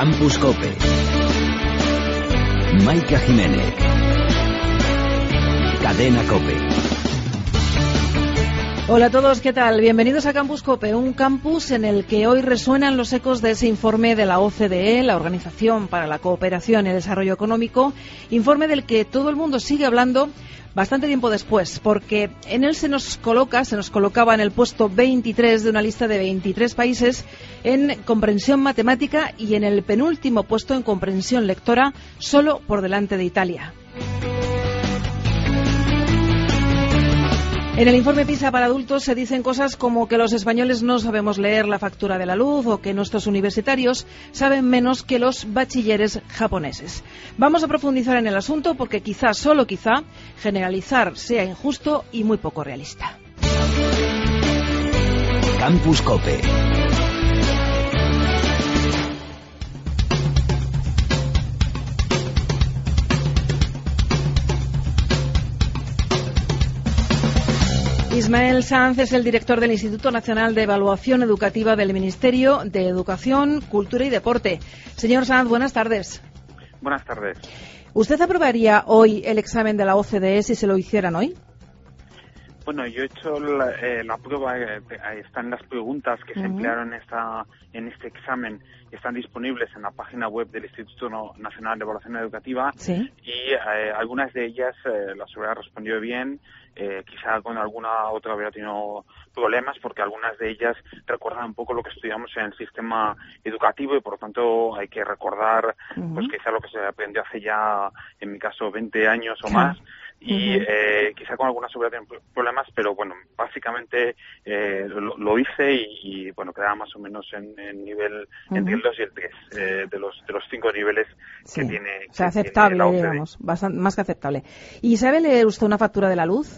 Campus COPE. Maika Jiménez. Cadena COPE. Hola a todos, ¿qué tal? Bienvenidos a Campus COPE, un campus en el que hoy resuenan los ecos de ese informe de la OCDE, la Organización para la Cooperación y el Desarrollo Económico, informe del que todo el mundo sigue hablando bastante tiempo después, porque en él se nos colocaba en el puesto 23 de una lista de 23 países en comprensión matemática y en el penúltimo puesto en comprensión lectora, solo por delante de Italia. En el informe PISA para adultos se dicen cosas como que los españoles no sabemos leer la factura de la luz o que nuestros universitarios saben menos que los bachilleres japoneses. Vamos a profundizar en el asunto porque quizá, solo quizá, generalizar sea injusto y muy poco realista. Campus COPE. Ismael Sanz es el director del Instituto Nacional de Evaluación Educativa del Ministerio de Educación, Cultura y Deporte. Señor Sanz, buenas tardes. Buenas tardes. ¿Usted aprobaría hoy el examen de la OCDE si se lo hicieran hoy? Bueno, yo he hecho la prueba, ahí están las preguntas que se emplearon en este examen, están disponibles en la página web del Instituto Nacional de Evaluación Educativa. ¿Sí? Y algunas de ellas las hubiera respondido bien, quizá con alguna otra hubiera tenido problemas porque algunas de ellas recuerdan un poco lo que estudiamos en el sistema educativo y por lo tanto hay que recordar pues quizá lo que se aprendió hace ya, en mi caso, 20 años o más. Y quizá con algunas hubiera tenido problemas, pero bueno, básicamente lo hice y bueno, quedaba más o menos en nivel entre el 2 y el 3 de los 5 niveles que tiene. O sea, aceptable, digamos, bastante, más que aceptable. ¿Y sabe leer usted una factura de la luz?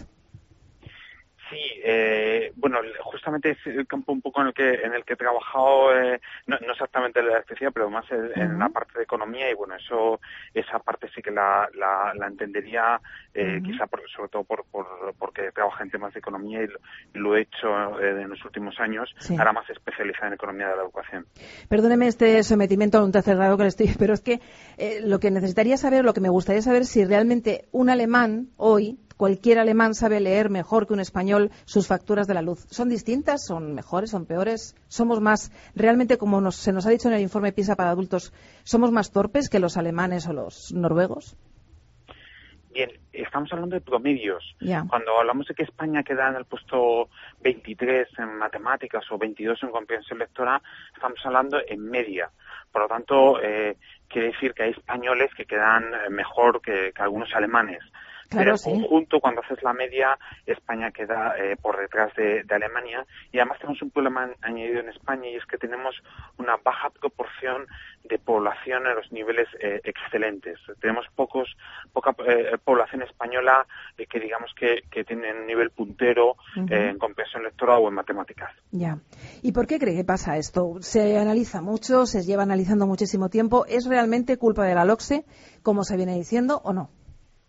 Sí, bueno, justamente es el campo un poco en el que he trabajado, no exactamente en la electricidad, pero más en la parte de economía y bueno, esa parte sí que la entendería, quizá sobre todo porque trabajo en temas de economía y lo he hecho en los últimos años, ahora más especializada en economía de la educación. Perdóneme este sometimiento a un tercer grado que le estoy, pero es que lo que necesitaría saber, lo que me gustaría saber, si realmente un alemán hoy, cualquier alemán sabe leer mejor que un español sus facturas de la luz. ¿Son distintas? ¿Son mejores? ¿Son peores? ¿Somos más, realmente, como se nos ha dicho en el informe PISA para adultos, somos más torpes que los alemanes o los noruegos? Bien, estamos hablando de promedios. Yeah. Cuando hablamos de que España queda en el puesto 23 en matemáticas o 22 en comprensión lectora, estamos hablando en media. Por lo tanto, quiere decir que hay españoles que quedan mejor que algunos alemanes. Claro, Pero en conjunto, cuando haces la media, España queda por detrás de Alemania y además tenemos un problema añadido en España y es que tenemos una baja proporción de población en los niveles excelentes. Tenemos poca población española que digamos que tiene un nivel puntero en comprensión lectora o en matemáticas. Ya. ¿Y por qué cree que pasa esto? Se analiza mucho, se lleva analizando muchísimo tiempo. ¿Es realmente culpa de la LOCSE, como se viene diciendo, o no?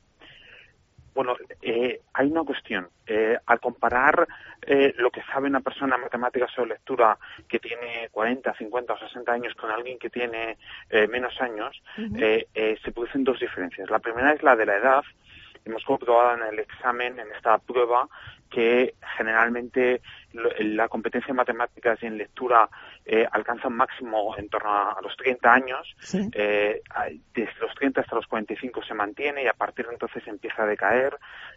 Bueno, hay una cuestión. Al comparar lo que sabe una persona en matemáticas o lectura que tiene 40, 50 o 60 años con alguien que tiene menos años, se producen dos diferencias. La primera es la de la edad. Hemos comprobado en el examen, en esta prueba, que generalmente la competencia en matemáticas y en lectura alcanza un máximo en torno a los 30 años. Sí. Desde los 30 hasta los 45 se mantiene y a partir de entonces empieza a decaer.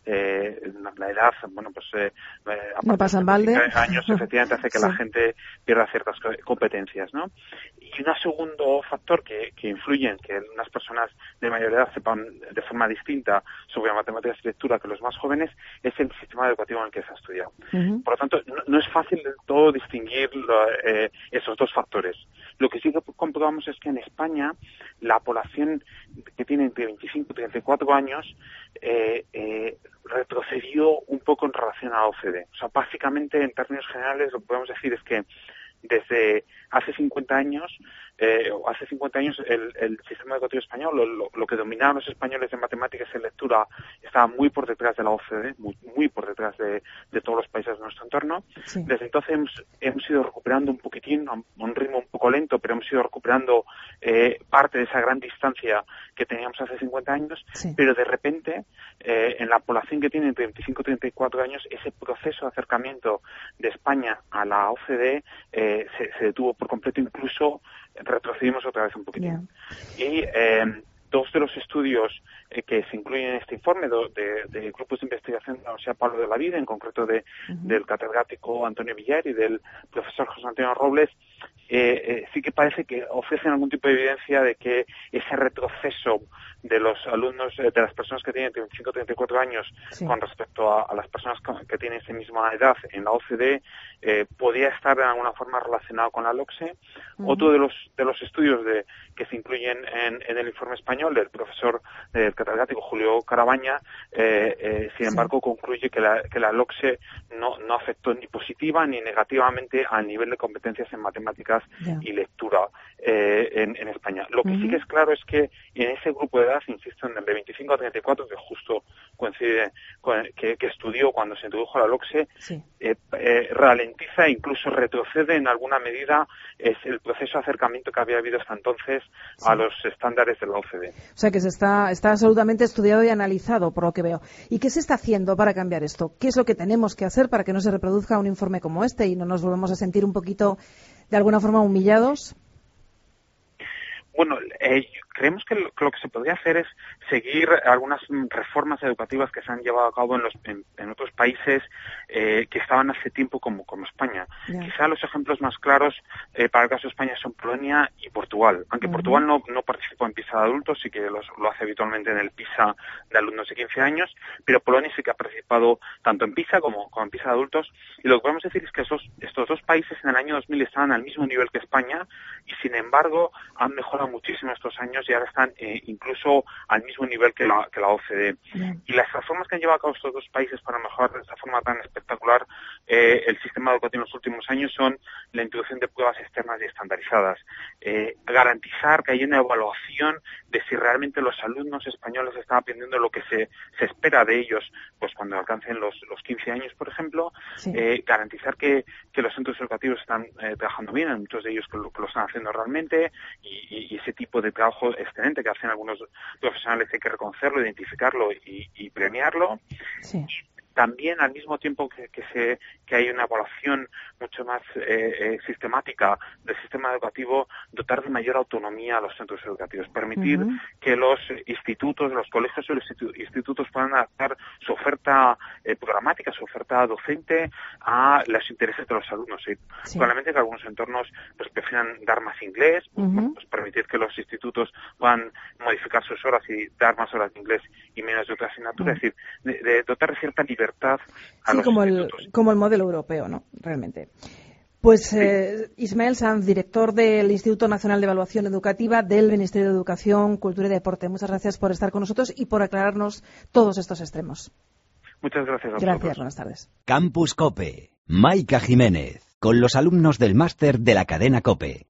La edad, bueno, pues no pasa en balde. Años efectivamente hace que la gente pierda ciertas competencias, ¿no? Y un segundo factor que influye en que unas personas de mayor edad sepan de forma distinta sobre matemáticas y lectura que los más jóvenes es el sistema educativo en el que se ha estudiado. Por lo tanto, no es fácil del todo distinguir esos dos factores. Lo que sí que comprobamos es que en España la población que tiene entre 25 y 34 años retrocedió un poco en relación a la OCDE. O sea, básicamente, en términos generales, lo que podemos decir es que desde hace 50 años hace 50 años el sistema educativo español, lo que dominaban los españoles en matemáticas y en lectura, estaba muy por detrás de la OCDE, muy por detrás de todos los países de nuestro entorno. Sí. Desde entonces hemos ido recuperando un poquitín, a un ritmo un poco lento, pero hemos ido recuperando parte de esa gran distancia que teníamos hace 50 años, Sí. pero de repente, en la población que tiene entre 25 y 34 años, ese proceso de acercamiento de España a la OCDE se detuvo por completo, incluso retrocedimos otra vez un poquitín. Y dos de los estudios que se incluyen en este informe de grupos de investigación de la Universidad Pablo de la Vida, en concreto del catedrático Antonio Villar y del profesor José Antonio Robles, sí que parece que ofrecen algún tipo de evidencia de que ese retroceso de los alumnos, de las personas que tienen 25 o 34 años Sí. con respecto a las personas que tienen esa misma edad en la OCDE, podría estar de alguna forma relacionado con la LOCSE. Otro de los estudios que se incluyen en el informe español del profesor del catedrático Julio Carabaña, sin embargo, concluye que la LOCSE no afectó ni positiva ni negativamente al nivel de competencias en matemáticas y lectura en España. Lo que sí que es claro es que en ese grupo de edad, insisto, en el de 25 a 34, que justo coincide con que estudió cuando se introdujo la LOCSE, Sí. ralentiza e incluso retrocede en alguna medida el proceso de acercamiento que había habido hasta entonces a los estándares de la OCDE. O sea que está absolutamente estudiado y analizado, por lo que veo. ¿Y qué se está haciendo para cambiar esto? ¿Qué es lo que tenemos que hacer para que no se reproduzca un informe como este y no nos volvamos a sentir un poquito, de alguna forma, humillados? Bueno, creemos que lo que se podría hacer es seguir algunas reformas educativas que se han llevado a cabo en otros países que estaban hace tiempo como España. Quizá los ejemplos más claros para el caso de España son Polonia y Portugal. Aunque Portugal no participó en PISA de adultos, sí que lo hace habitualmente en el PISA de alumnos de 15 años, pero Polonia sí que ha participado tanto en PISA como en PISA de adultos. Y lo que podemos decir es que estos dos países en el año 2000 estaban al mismo nivel que España y, sin embargo, han mejorado muchísimo estos años y ahora están incluso al mismo nivel que la OCDE. Y las reformas que han llevado a cabo estos dos países para mejorar de esta forma tan espectacular el sistema educativo en los últimos años son la introducción de pruebas externas y estandarizadas, garantizar que haya una evaluación de si realmente los alumnos españoles están aprendiendo lo que se espera de ellos pues cuando alcancen los 15 años, por ejemplo, garantizar que los centros educativos están trabajando bien, muchos de ellos que lo están haciendo realmente, y ese tipo de trabajo excelente que hacen algunos profesionales hay que reconocerlo, identificarlo y premiarlo. Sí. También, al mismo tiempo que hay una evaluación mucho más sistemática del sistema educativo, dotar de mayor autonomía a los centros educativos, permitir que los institutos, los colegios y los institutos puedan adaptar su oferta programática, su oferta docente a los intereses de los alumnos. Probablemente que algunos entornos pues prefieran dar más inglés, pues permitir que los institutos puedan modificar sus horas y dar más horas de inglés y menos de otra asignatura, es decir, de dotar de cierta libertad a los institutos. Como el modelo europeo, ¿no? Realmente. Pues Ismael Sanz, director del Instituto Nacional de Evaluación Educativa del Ministerio de Educación, Cultura y Deporte. Muchas gracias por estar con nosotros y por aclararnos todos estos extremos. Muchas gracias a vosotros. Gracias, buenas tardes. Campus COPE. Maika Jiménez, con los alumnos del máster de la cadena COPE.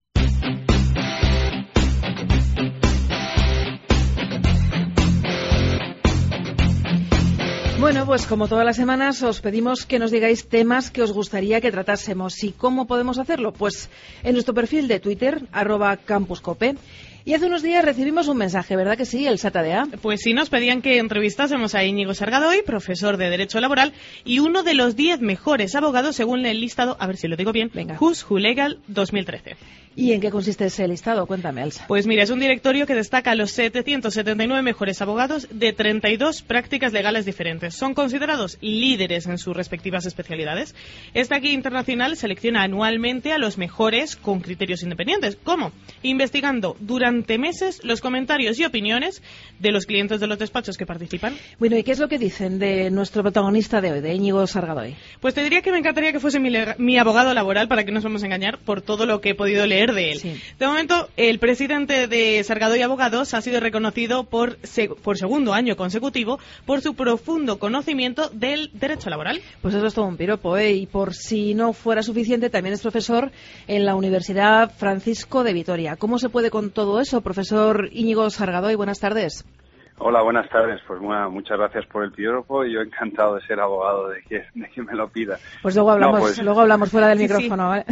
Bueno, pues como todas las semanas os pedimos que nos digáis temas que os gustaría que tratásemos. ¿Y cómo podemos hacerlo? Pues en nuestro perfil de Twitter, @campuscope. Y hace unos días recibimos un mensaje, ¿verdad que sí, el SATADEA? Pues sí, nos pedían que entrevistásemos a Íñigo Sargadoy, profesor de Derecho Laboral, y uno de los 10 mejores abogados según el listado, a ver si lo digo bien, Who's Who Legal 2013. ¿Y en qué consiste ese listado? Cuéntame, Elsa. Pues mira, es un directorio que destaca a los 779 mejores abogados de 32 prácticas legales diferentes. Son considerados líderes en sus respectivas especialidades. Esta guía internacional selecciona anualmente a los mejores con criterios independientes. ¿Cómo? Investigando durante durante meses los comentarios y opiniones de los clientes de los despachos que participan. Bueno, ¿y qué es lo que dicen de nuestro protagonista de hoy, de Íñigo Sargadoy? Pues te diría que me encantaría que fuese mi abogado laboral, para que no nos vamos a engañar, por todo lo que he podido leer de él. Sí. De momento, el presidente de Sargadoy Abogados ha sido reconocido por segundo año consecutivo por su profundo conocimiento del derecho laboral. Pues eso es todo un piropo, ¿eh? Y por si no fuera suficiente, también es profesor en la Universidad Francisco de Vitoria. ¿Cómo se puede con todo eso, profesor Íñigo Sargadoy? Buenas tardes. Hola, buenas tardes. Pues muchas gracias por el piropo y yo encantado de ser abogado de quien me lo pida. Pues luego hablamos fuera del micrófono, ¿vale?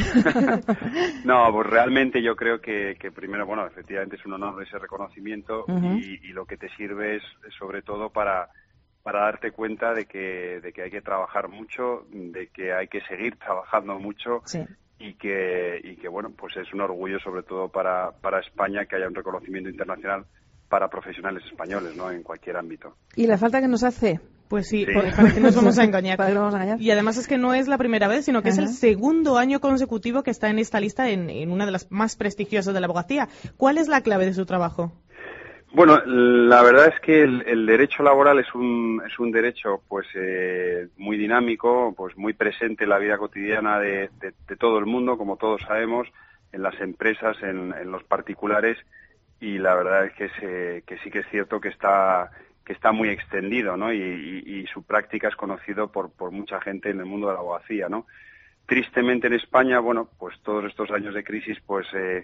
No, pues realmente yo creo que primero, bueno, efectivamente es un honor ese reconocimiento y lo que te sirve es sobre todo para darte cuenta de que hay que trabajar mucho, de que hay que seguir trabajando mucho. Sí. Y que bueno, pues es un orgullo sobre todo para España que haya un reconocimiento internacional para profesionales españoles, ¿no? En cualquier ámbito. ¿Y la falta que nos hace? Pues sí. ¿Para qué nos vamos a engañar? ¿Para qué nos vamos a engañar? Y además es que no es la primera vez, sino que es el segundo año consecutivo que está en esta lista en una de las más prestigiosas de la abogacía. ¿Cuál es la clave de su trabajo? Bueno, la verdad es que el derecho laboral es un derecho pues muy dinámico, pues muy presente en la vida cotidiana de todo el mundo, como todos sabemos, en las empresas, en los particulares, y la verdad es que sí que es cierto que está muy extendido, ¿no? Y su práctica es conocido por mucha gente en el mundo de la abogacía, ¿no? Tristemente en España, bueno, pues todos estos años de crisis, pues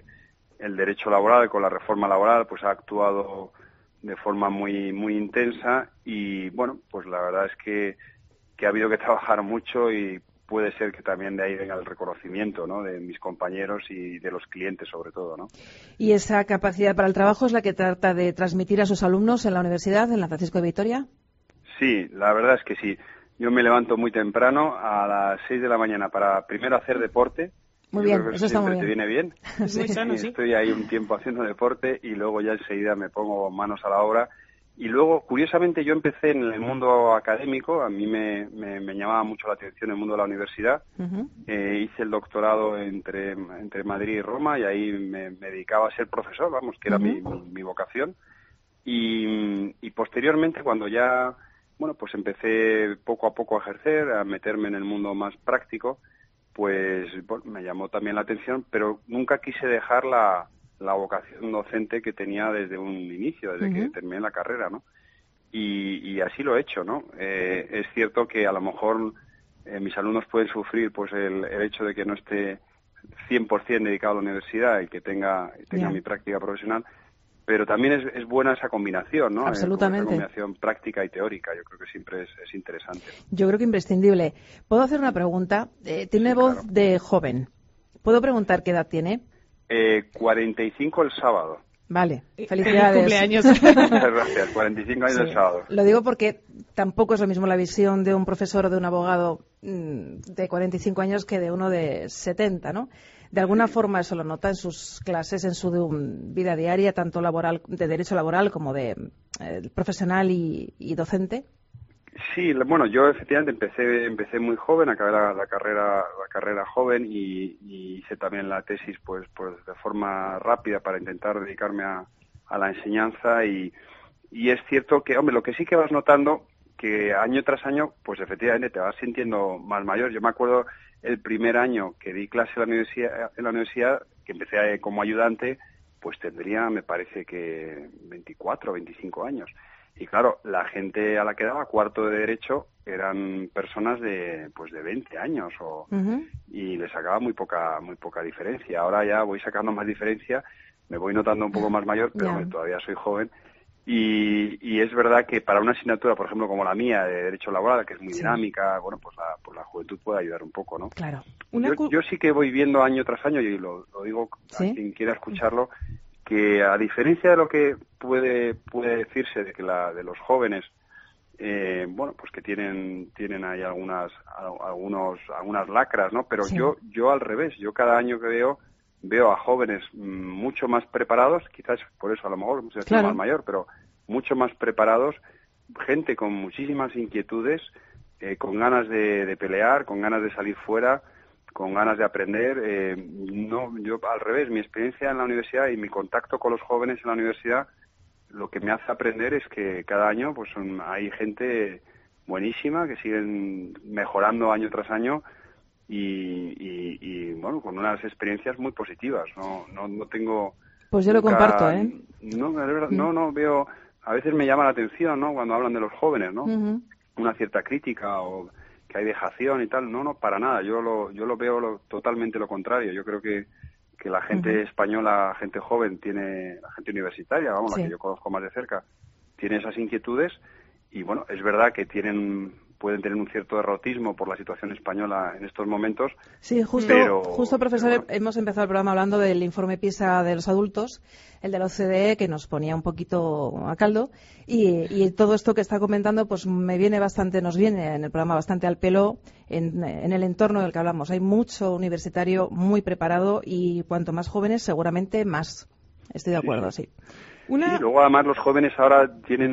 el derecho laboral con la reforma laboral pues ha actuado de forma muy intensa y bueno, pues la verdad es que ha habido que trabajar mucho y puede ser que también de ahí venga el reconocimiento, ¿no? De mis compañeros y de los clientes sobre todo, ¿no? ¿Y esa capacidad para el trabajo es la que trata de transmitir a sus alumnos en la universidad, en la Francisco de Vitoria? Sí, la verdad es que sí. Yo me levanto muy temprano a las 6 de la mañana para primero hacer deporte. Muy bien, eso está muy bien. ¿Te viene bien? Es muy sano, sí. Estoy ahí un tiempo haciendo deporte y luego ya enseguida me pongo manos a la obra. Y luego, curiosamente, yo empecé en el mundo académico. A mí me llamaba mucho la atención el mundo de la universidad. Hice el doctorado entre Madrid y Roma y ahí me dedicaba a ser profesor, vamos, que era mi vocación. Y posteriormente, cuando ya, bueno, pues empecé poco a poco a ejercer, a meterme en el mundo más práctico, pues bueno, me llamó también la atención, pero nunca quise dejar la vocación docente que tenía desde un inicio, desde que terminé la carrera, ¿no? Y así lo he hecho, ¿no? Es cierto que a lo mejor mis alumnos pueden sufrir pues el hecho de que no esté 100% dedicado a la universidad y que tenga mi práctica profesional, pero también es buena esa combinación, ¿no? Absolutamente. Esa combinación práctica y teórica, yo creo que siempre es interesante. Yo creo que imprescindible. ¿Puedo hacer una pregunta? Tiene voz de joven. ¿Puedo preguntar qué edad tiene? 45 el sábado. Vale, felicidades. Cumpleaños. Muchas gracias, 45 años el sábado. Lo digo porque tampoco es lo mismo la visión de un profesor o de un abogado de 45 años que de uno de 70, ¿no? De alguna forma eso lo nota en sus clases, en su vida diaria, tanto laboral, de derecho laboral como de profesional y docente. Sí, bueno, yo efectivamente empecé muy joven, acabé la carrera joven y hice también la tesis pues de forma rápida para intentar dedicarme a la enseñanza y es cierto que, hombre, lo que sí que vas notando que año tras año, pues efectivamente te vas sintiendo más mayor. Yo me acuerdo el primer año que di clase en la universidad, que empecé como ayudante, pues tendría, me parece que 24 o 25 años. Y claro, la gente a la que daba cuarto de Derecho eran personas de 20 años y le sacaba muy poca diferencia. Ahora ya voy sacando más diferencia, me voy notando un poco más mayor, pero todavía soy joven. Y es verdad que para una asignatura, por ejemplo, como la mía, de Derecho Laboral, que es muy dinámica, bueno, pues la juventud puede ayudar un poco, ¿no? Claro. Yo sí que voy viendo año tras año, y lo digo a quien quiera escucharlo, que a diferencia de lo que puede decirse de que de los jóvenes, bueno, pues que tienen ahí algunas lacras, ¿no? Pero yo al revés, yo cada año que veo a jóvenes mucho más preparados, quizás por eso a lo mejor se hace más mayor, pero mucho más preparados, gente con muchísimas inquietudes, con ganas de pelear, con ganas de salir fuera, ganas de aprender. No, yo al revés, mi experiencia en la universidad y mi contacto con los jóvenes en la universidad, lo que me hace aprender es que cada año pues hay gente buenísima que siguen mejorando año tras año y bueno, con unas experiencias muy positivas. No tengo... Pues yo lo comparto, No veo... A veces me llama la atención, ¿no? Cuando hablan de los jóvenes, ¿no? Una cierta crítica o que hay dejación y tal. No, para nada. Yo lo veo totalmente lo contrario. Yo creo que la gente española, gente joven, la gente universitaria, la que yo conozco más de cerca, tiene esas inquietudes y, bueno, es verdad que pueden tener un cierto derrotismo por la situación española en estos momentos. Sí, justo, profesor, bueno, hemos empezado el programa hablando del informe PISA de los adultos, el de la OCDE, que nos ponía un poquito a caldo, y todo esto que está comentando pues nos viene en el programa bastante al pelo en el entorno del que hablamos. Hay mucho universitario muy preparado y cuanto más jóvenes, seguramente más. Estoy de acuerdo, sí. Y luego además los jóvenes ahora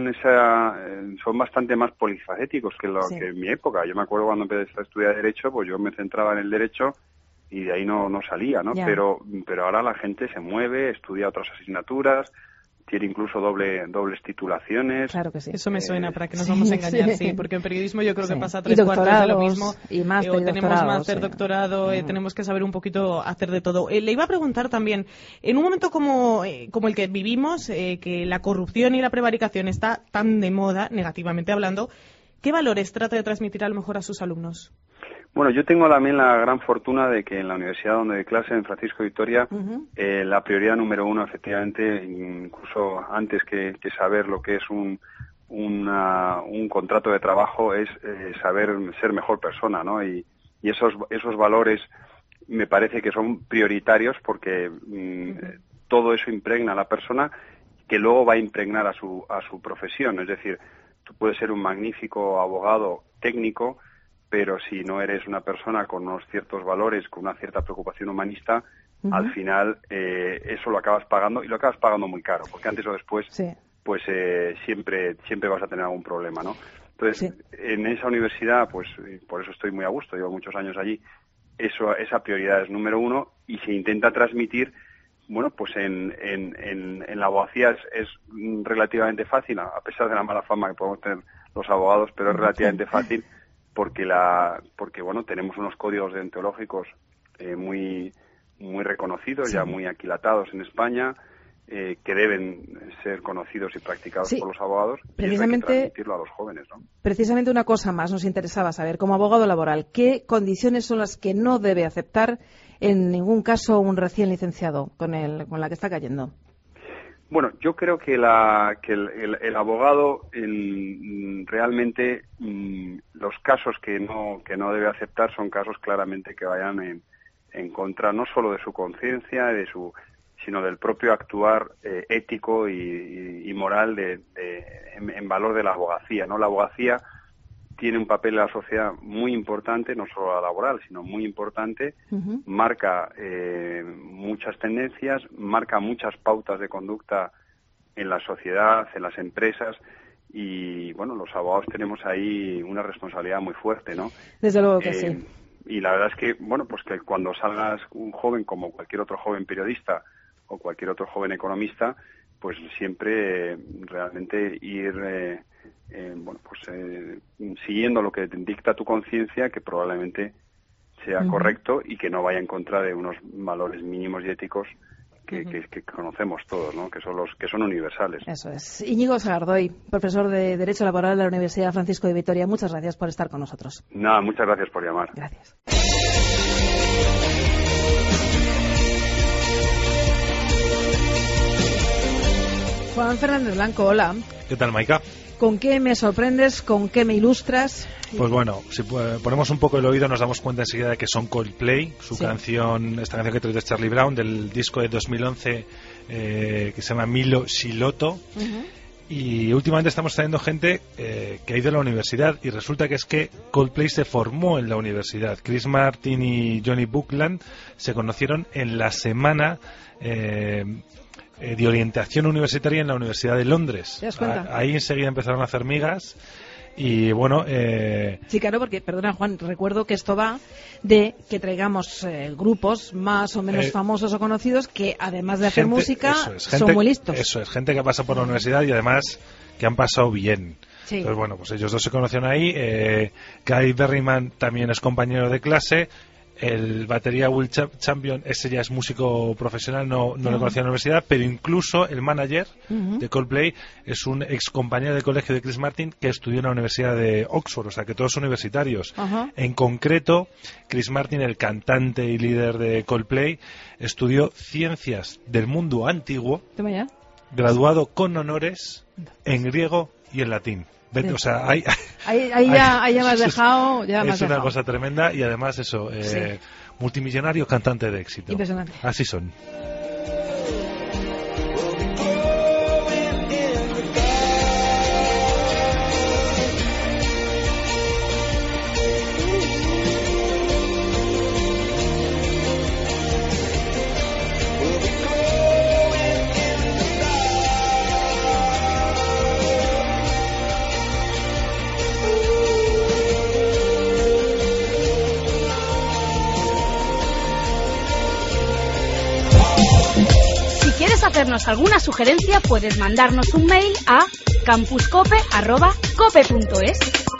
son bastante más polifacéticos que en mi época. Yo me acuerdo cuando empecé a estudiar Derecho, pues yo me centraba en el Derecho y de ahí no salía, ¿no? Pero ahora la gente se mueve, estudia otras asignaturas, tiene incluso dobles titulaciones. Claro que sí. Eso me suena, para que nos vamos a engañar, sí, porque en periodismo yo creo que pasa 3/4 de lo mismo. Y máster, y tenemos máster, doctorado, tenemos que saber un poquito hacer de todo. Le iba a preguntar también, en un momento como el que vivimos, que la corrupción y la prevaricación está tan de moda, negativamente hablando, ¿qué valores trata de transmitir a lo mejor a sus alumnos? Bueno, yo tengo también la gran fortuna de que en la universidad donde doy clase, en Francisco Vitoria, la prioridad número uno, efectivamente, incluso antes que saber lo que es un contrato de trabajo, es saber ser mejor persona, ¿no? Y esos valores me parece que son prioritarios porque todo eso impregna a la persona, que luego va a impregnar a su profesión. Es decir, tú puedes ser un magnífico abogado técnico, pero si no eres una persona con unos ciertos valores, con una cierta preocupación humanista, al final eso lo acabas pagando, y lo acabas pagando muy caro, porque antes o después pues siempre vas a tener algún problema, ¿no? Entonces, en esa universidad, pues por eso estoy muy a gusto, llevo muchos años allí, esa prioridad es número uno, y se intenta transmitir, bueno, pues en la abogacía es relativamente fácil, a pesar de la mala fama que podemos tener los abogados, pero es relativamente fácil, porque bueno, tenemos unos códigos deontológicos muy reconocidos, ya muy aquilatados en España, que deben ser conocidos y practicados por los abogados, precisamente, y hay que transmitirlo a los jóvenes, ¿no? Precisamente una cosa más nos interesaba saber, como abogado laboral, ¿qué condiciones son las que no debe aceptar en ningún caso un recién licenciado con la que está cayendo? Bueno, yo creo que el abogado realmente los casos que no debe aceptar son casos claramente que vayan en contra no solo de su conciencia, sino del propio actuar ético y moral en valor de la abogacía, ¿no? La abogacía tiene un papel en la sociedad muy importante, no solo la laboral, sino muy importante, marca muchas tendencias, marca muchas pautas de conducta en la sociedad, en las empresas, y bueno, los abogados tenemos ahí una responsabilidad muy fuerte, ¿no? Desde luego que sí. Y la verdad es que, bueno, pues que cuando salgas un joven como cualquier otro joven periodista o cualquier otro joven economista, pues siempre realmente ir siguiendo lo que te dicta tu conciencia, que probablemente sea correcto y que no vaya en contra de unos valores mínimos y éticos que conocemos todos, ¿no? Que son universales. Eso es. Íñigo Sagardoy, profesor de Derecho Laboral de la Universidad Francisco de Vitoria. Muchas gracias por estar con nosotros. Nada, muchas gracias por llamar. Gracias. Juan Fernández Blanco, hola. ¿Qué tal, Maika? ¿Con qué me sorprendes? ¿Con qué me ilustras? Pues bueno, si ponemos un poco el oído nos damos cuenta enseguida de que son Coldplay, esta canción que trae de Charlie Brown, del disco de 2011 que se llama Milo Shiloto. Y últimamente estamos trayendo gente que ha ido a la universidad, y resulta que es que Coldplay se formó en la universidad. Chris Martin y Johnny Buckland se conocieron en la semana de orientación universitaria en la Universidad de Londres. ¿Te das cuenta? Ahí enseguida empezaron a hacer migas Y bueno... Sí, claro, porque, perdona Juan, recuerdo que esto va de que traigamos grupos más o menos famosos o conocidos que además de hacer música son muy listos. Eso es, gente que ha pasado por la universidad y además que han pasado bien. Sí. Entonces, bueno, pues ellos dos se conocieron ahí. Guy Berryman también es compañero de clase. El batería Will Champion, ese ya es músico profesional, no lo conocía en la universidad, pero incluso el manager de Coldplay es un ex compañero de colegio de Chris Martin que estudió en la Universidad de Oxford, o sea que todos son universitarios. En concreto, Chris Martin, el cantante y líder de Coldplay, estudió Ciencias del Mundo Antiguo, graduado con honores en griego y en latín. O sea, ahí ya me has dejado. Es una cosa tremenda y además eso, multimillonario cantante de éxito. Impresionante. Así son. Hacernos alguna sugerencia, puedes mandarnos un mail a campuscope@cope.es.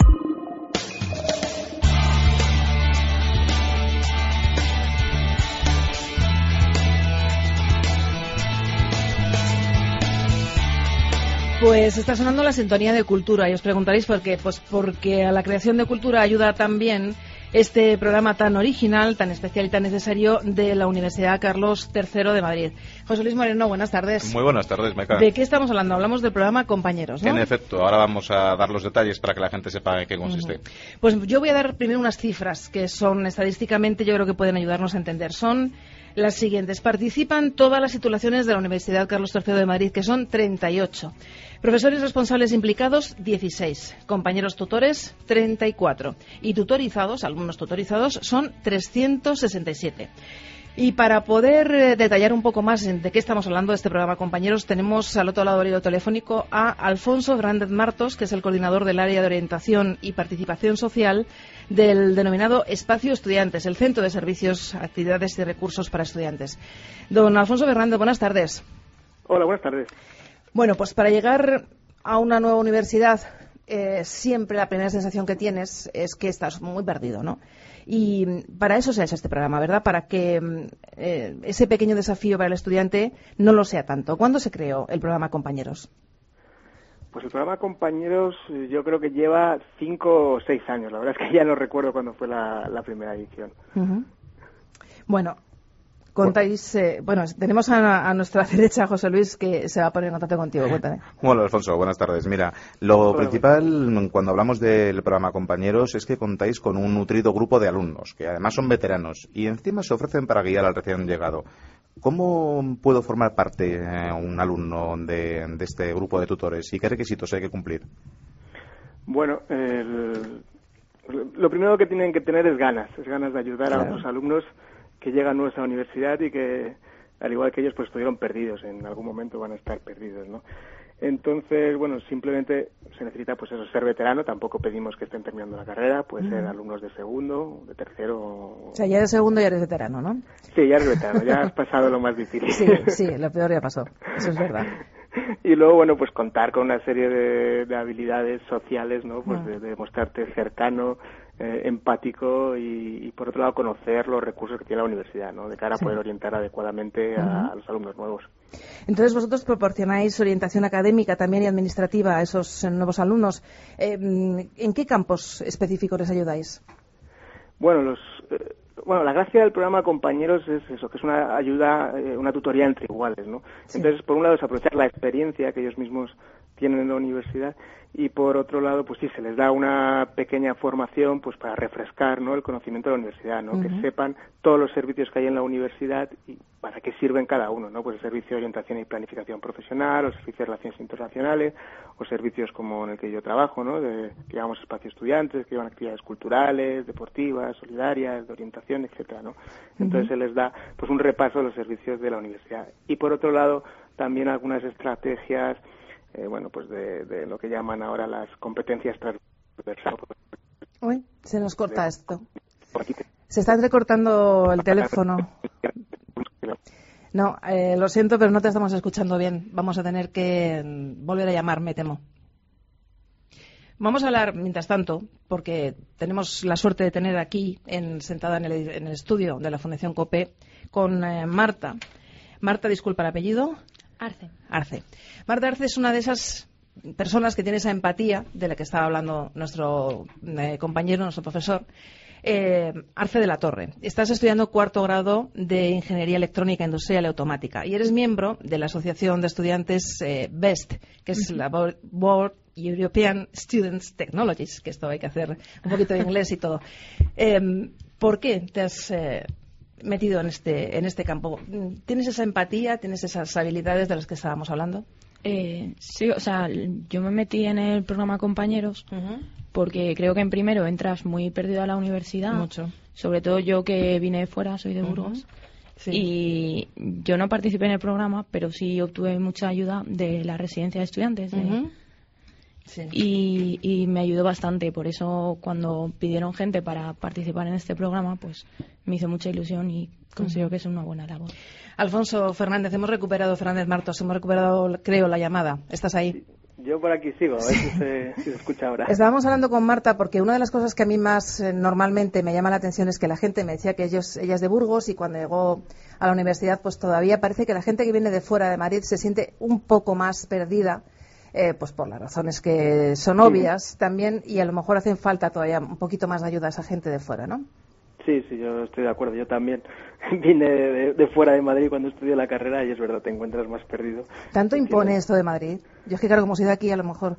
Pues está sonando la sintonía de cultura y os preguntaréis por qué. Pues porque a la creación de cultura ayuda también este programa tan original, tan especial y tan necesario de la Universidad Carlos III de Madrid. José Luis Moreno, buenas tardes. Muy buenas tardes, Maika. ¿De qué estamos hablando? Hablamos del programa Compañeros, ¿no? En efecto, ahora vamos a dar los detalles para que la gente sepa en qué consiste. Pues yo voy a dar primero unas cifras que son estadísticamente, yo creo que pueden ayudarnos a entender. Son las siguientes. Participan todas las titulaciones de la Universidad Carlos III de Madrid, que son 38. Profesores responsables implicados, 16. Compañeros tutores, 34. Y tutorizados, alumnos tutorizados, son 367. Y para poder detallar un poco más de qué estamos hablando de este programa, compañeros, tenemos al otro lado del hilo telefónico a Alfonso Fernández Martos, que es el coordinador del área de orientación y participación social del denominado Espacio Estudiantes, el Centro de Servicios, Actividades y Recursos para Estudiantes. Don Alfonso Fernández, buenas tardes. Hola, buenas tardes. Bueno, pues para llegar a una nueva universidad, siempre la primera sensación que tienes es que estás muy perdido, ¿no? Y para eso se ha hecho este programa, ¿verdad? Para que ese pequeño desafío para el estudiante no lo sea tanto. ¿Cuándo se creó el programa Compañeros? Pues el programa Compañeros yo creo que lleva 5 o 6 años. La verdad es que ya no recuerdo cuándo fue la primera edición. Bueno, contáis... tenemos a nuestra derecha a José Luis, que se va a poner en contacto contigo. Cuéntame. Hola, Alfonso. Buenas tardes. Mira, lo principal cuando hablamos del programa Compañeros es que contáis con un nutrido grupo de alumnos, que además son veteranos, y encima se ofrecen para guiar al recién llegado. ¿Cómo puedo formar parte un alumno de este grupo de tutores y qué requisitos hay que cumplir? Bueno, lo primero que tienen que tener es ganas de ayudar a otros alumnos que llegan nuevos a la universidad y que, al igual que ellos, pues estuvieron perdidos, en algún momento van a estar perdidos, ¿no? Entonces, bueno, simplemente se necesita, pues eso, ser veterano. Tampoco pedimos que estén terminando la carrera, puede ser alumnos de segundo, de tercero. O sea, ya eres segundo y ya eres veterano, ¿no? Sí, ya eres veterano, ya has pasado lo más difícil. Sí, lo peor ya pasó, eso es verdad. Y luego, bueno, pues contar con una serie de habilidades sociales, ¿no? Pues de mostrarte cercano, empático y por otro lado conocer los recursos que tiene la universidad, ¿no? De cara a poder orientar adecuadamente a los alumnos nuevos. Entonces vosotros proporcionáis orientación académica también y administrativa a esos nuevos alumnos. ¿En qué campos específicos les ayudáis? Bueno, la gracia del programa Compañeros es eso, que es una ayuda, una tutoría entre iguales, ¿no? Sí. Entonces, por un lado es aprovechar la experiencia que ellos mismos tienen en la universidad y por otro lado, pues sí, se les da una pequeña formación pues para refrescar, ¿no?, el conocimiento de la universidad, ¿no? Que sepan todos los servicios que hay en la universidad y para qué sirven cada uno, ¿no? Pues el servicio de orientación y planificación profesional, los servicios de relaciones internacionales, o servicios como en el que yo trabajo, ¿no?, que llamamos Espacio Estudiantes, que llevan actividades culturales, deportivas, solidarias, de orientación, etcétera, ¿no? Entonces se les da pues un repaso de los servicios de la universidad. Y por otro lado, también algunas estrategias pues de lo que llaman ahora las competencias transversales, Uy, se nos corta esto. Se está entrecortando el teléfono. No, lo siento, pero no te estamos escuchando bien. Vamos a tener que volver a llamar, me temo. Vamos a hablar, mientras tanto, porque tenemos la suerte de tener aquí, sentada en el estudio de la Fundación COPE, con Marta. Marta, disculpa el apellido. Arce. Marta Arce es una de esas personas que tiene esa empatía de la que estaba hablando nuestro compañero, nuestro profesor. Arce de la Torre. Estás estudiando 4º grado de Ingeniería Electrónica Industrial y Automática y eres miembro de la Asociación de Estudiantes BEST, que es la Board European Students Technologies, que esto hay que hacer un poquito de inglés y todo. ¿Por qué te has metido en este campo? ¿Tienes esa empatía, tienes esas habilidades de las que estábamos hablando? Sí, o sea, yo me metí en el programa Compañeros porque creo que en primero entras muy perdido a la universidad. Mucho. Sobre todo yo que vine de fuera, soy de Burgos. Sí. Y yo no participé en el programa, pero sí obtuve mucha ayuda de la residencia de estudiantes. Sí. Y me ayudó bastante. Por eso cuando pidieron gente para participar en este programa, pues me hizo mucha ilusión y considero que es una buena labor. Alfonso Fernández, Fernández Martos, hemos recuperado, creo, la llamada. ¿Estás ahí? Yo por aquí sigo, a ver si se escucha ahora. Estábamos hablando con Marta porque una de las cosas que a mí más normalmente me llama la atención es que la gente me decía que ella es de Burgos y cuando llegó a la universidad pues todavía parece que la gente que viene de fuera de Madrid se siente un poco más perdida, pues por las razones que son obvias también, y a lo mejor hacen falta todavía un poquito más de ayuda a esa gente de fuera, ¿no? Sí, yo estoy de acuerdo. Yo también vine de fuera de Madrid cuando estudié la carrera y es verdad, te encuentras más perdido. ¿Tanto impone esto de Madrid? Yo es que, claro, como soy de aquí, a lo mejor...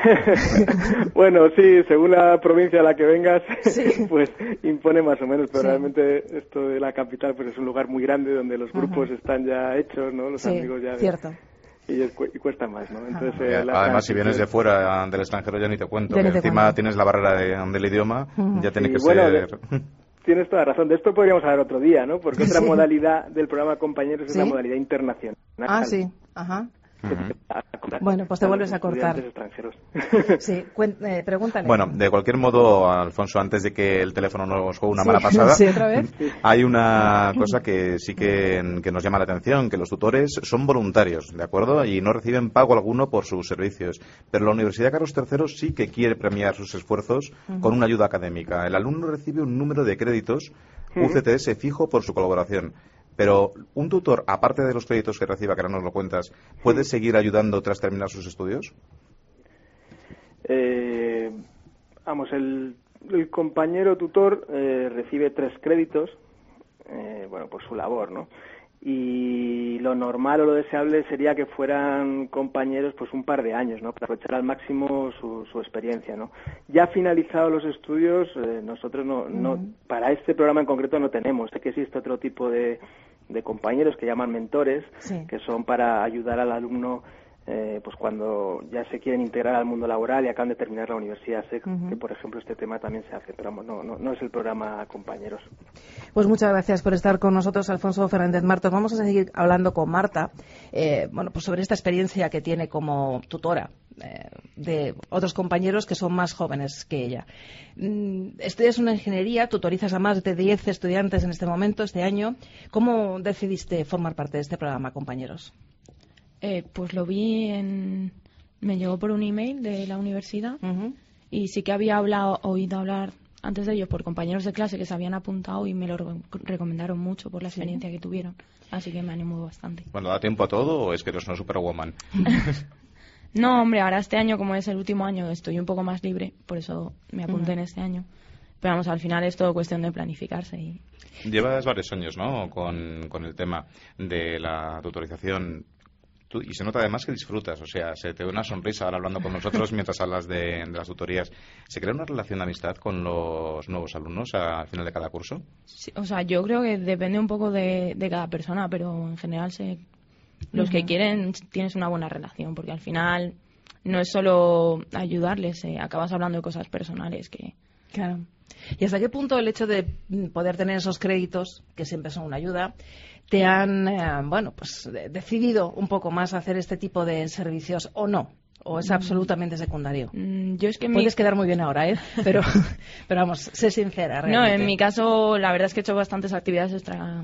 Bueno, sí, según la provincia a la que vengas, pues impone más o menos, pero realmente esto de la capital pues es un lugar muy grande donde los grupos están ya hechos, ¿no? Los amigos ya... Cierto. Y cuesta más, ¿no? Entonces, además, si vienes de fuera del extranjero ya ni te cuento. Encima tienes la barrera del idioma, ya tiene que ser... Tienes toda razón. De esto podríamos hablar otro día, ¿no? Porque otra modalidad del programa Compañeros es la modalidad internacional. Ah, sí. Ajá. Bueno, pues te vuelves a cortar. Sí, pregúntale. Bueno, de cualquier modo, Alfonso, antes de que el teléfono nos juegue una mala pasada, ¿otra vez? Hay una cosa que sí que nos llama la atención, que los tutores son voluntarios, ¿de acuerdo? Y no reciben pago alguno por sus servicios. Pero la Universidad Carlos III sí que quiere premiar sus esfuerzos con una ayuda académica. El alumno recibe un número de créditos UCTS fijo por su colaboración. Pero un tutor, aparte de los créditos que reciba, que ahora nos lo cuentas, ¿puede seguir ayudando tras terminar sus estudios? Vamos, el compañero tutor recibe 3 créditos, bueno, por su labor, ¿no? Y lo normal o lo deseable sería que fueran compañeros pues un par de años, ¿no? Para aprovechar al máximo su experiencia, ¿no? Ya finalizados los estudios, nosotros no para este programa en concreto no tenemos. Sé que existe otro tipo de compañeros que llaman mentores, que son para ayudar al alumno pues cuando ya se quieren integrar al mundo laboral y acaban de terminar la universidad. Sé que, por ejemplo, este tema también se hace, pero no es el programa Compañeros. Pues muchas gracias por estar con nosotros, Alfonso Fernández Martos. Vamos a seguir hablando con Marta, bueno, pues sobre esta experiencia que tiene como tutora de otros compañeros que son más jóvenes que ella. Estudias una ingeniería, tutorizas a más de 10 estudiantes en este momento, este año. ¿Cómo decidiste formar parte de este programa, Compañeros? Pues lo vi me llegó por un email de la universidad y sí que había oído hablar antes de ellos por compañeros de clase que se habían apuntado y me lo recomendaron mucho por la experiencia que tuvieron, así que me animó bastante. Bueno, ¿da tiempo a todo o es que eres una superwoman? No, hombre, ahora este año, como es el último año, estoy un poco más libre, por eso me apunté en este año. Pero vamos, al final es todo cuestión de planificarse. Llevas varios años, ¿no?, con el tema de la tutorización. Y se nota además que disfrutas, o sea, se te ve una sonrisa ahora hablando con nosotros mientras hablas de las tutorías. ¿Se crea una relación de amistad con los nuevos alumnos al final de cada curso? Sí, o sea, yo creo que depende un poco de cada persona, pero en general los que quieren tienes una buena relación, porque al final no es solo ayudarles, acabas hablando de cosas personales que... Claro. ¿Y hasta qué punto el hecho de poder tener esos créditos, que siempre son una ayuda, te han, bueno, pues decidido un poco más hacer este tipo de servicios o no? ¿O es absolutamente secundario? Yo es que puedes quedar muy bien ahora, pero vamos, sé sincera. Realmente. No, en mi caso, la verdad es que he hecho bastantes actividades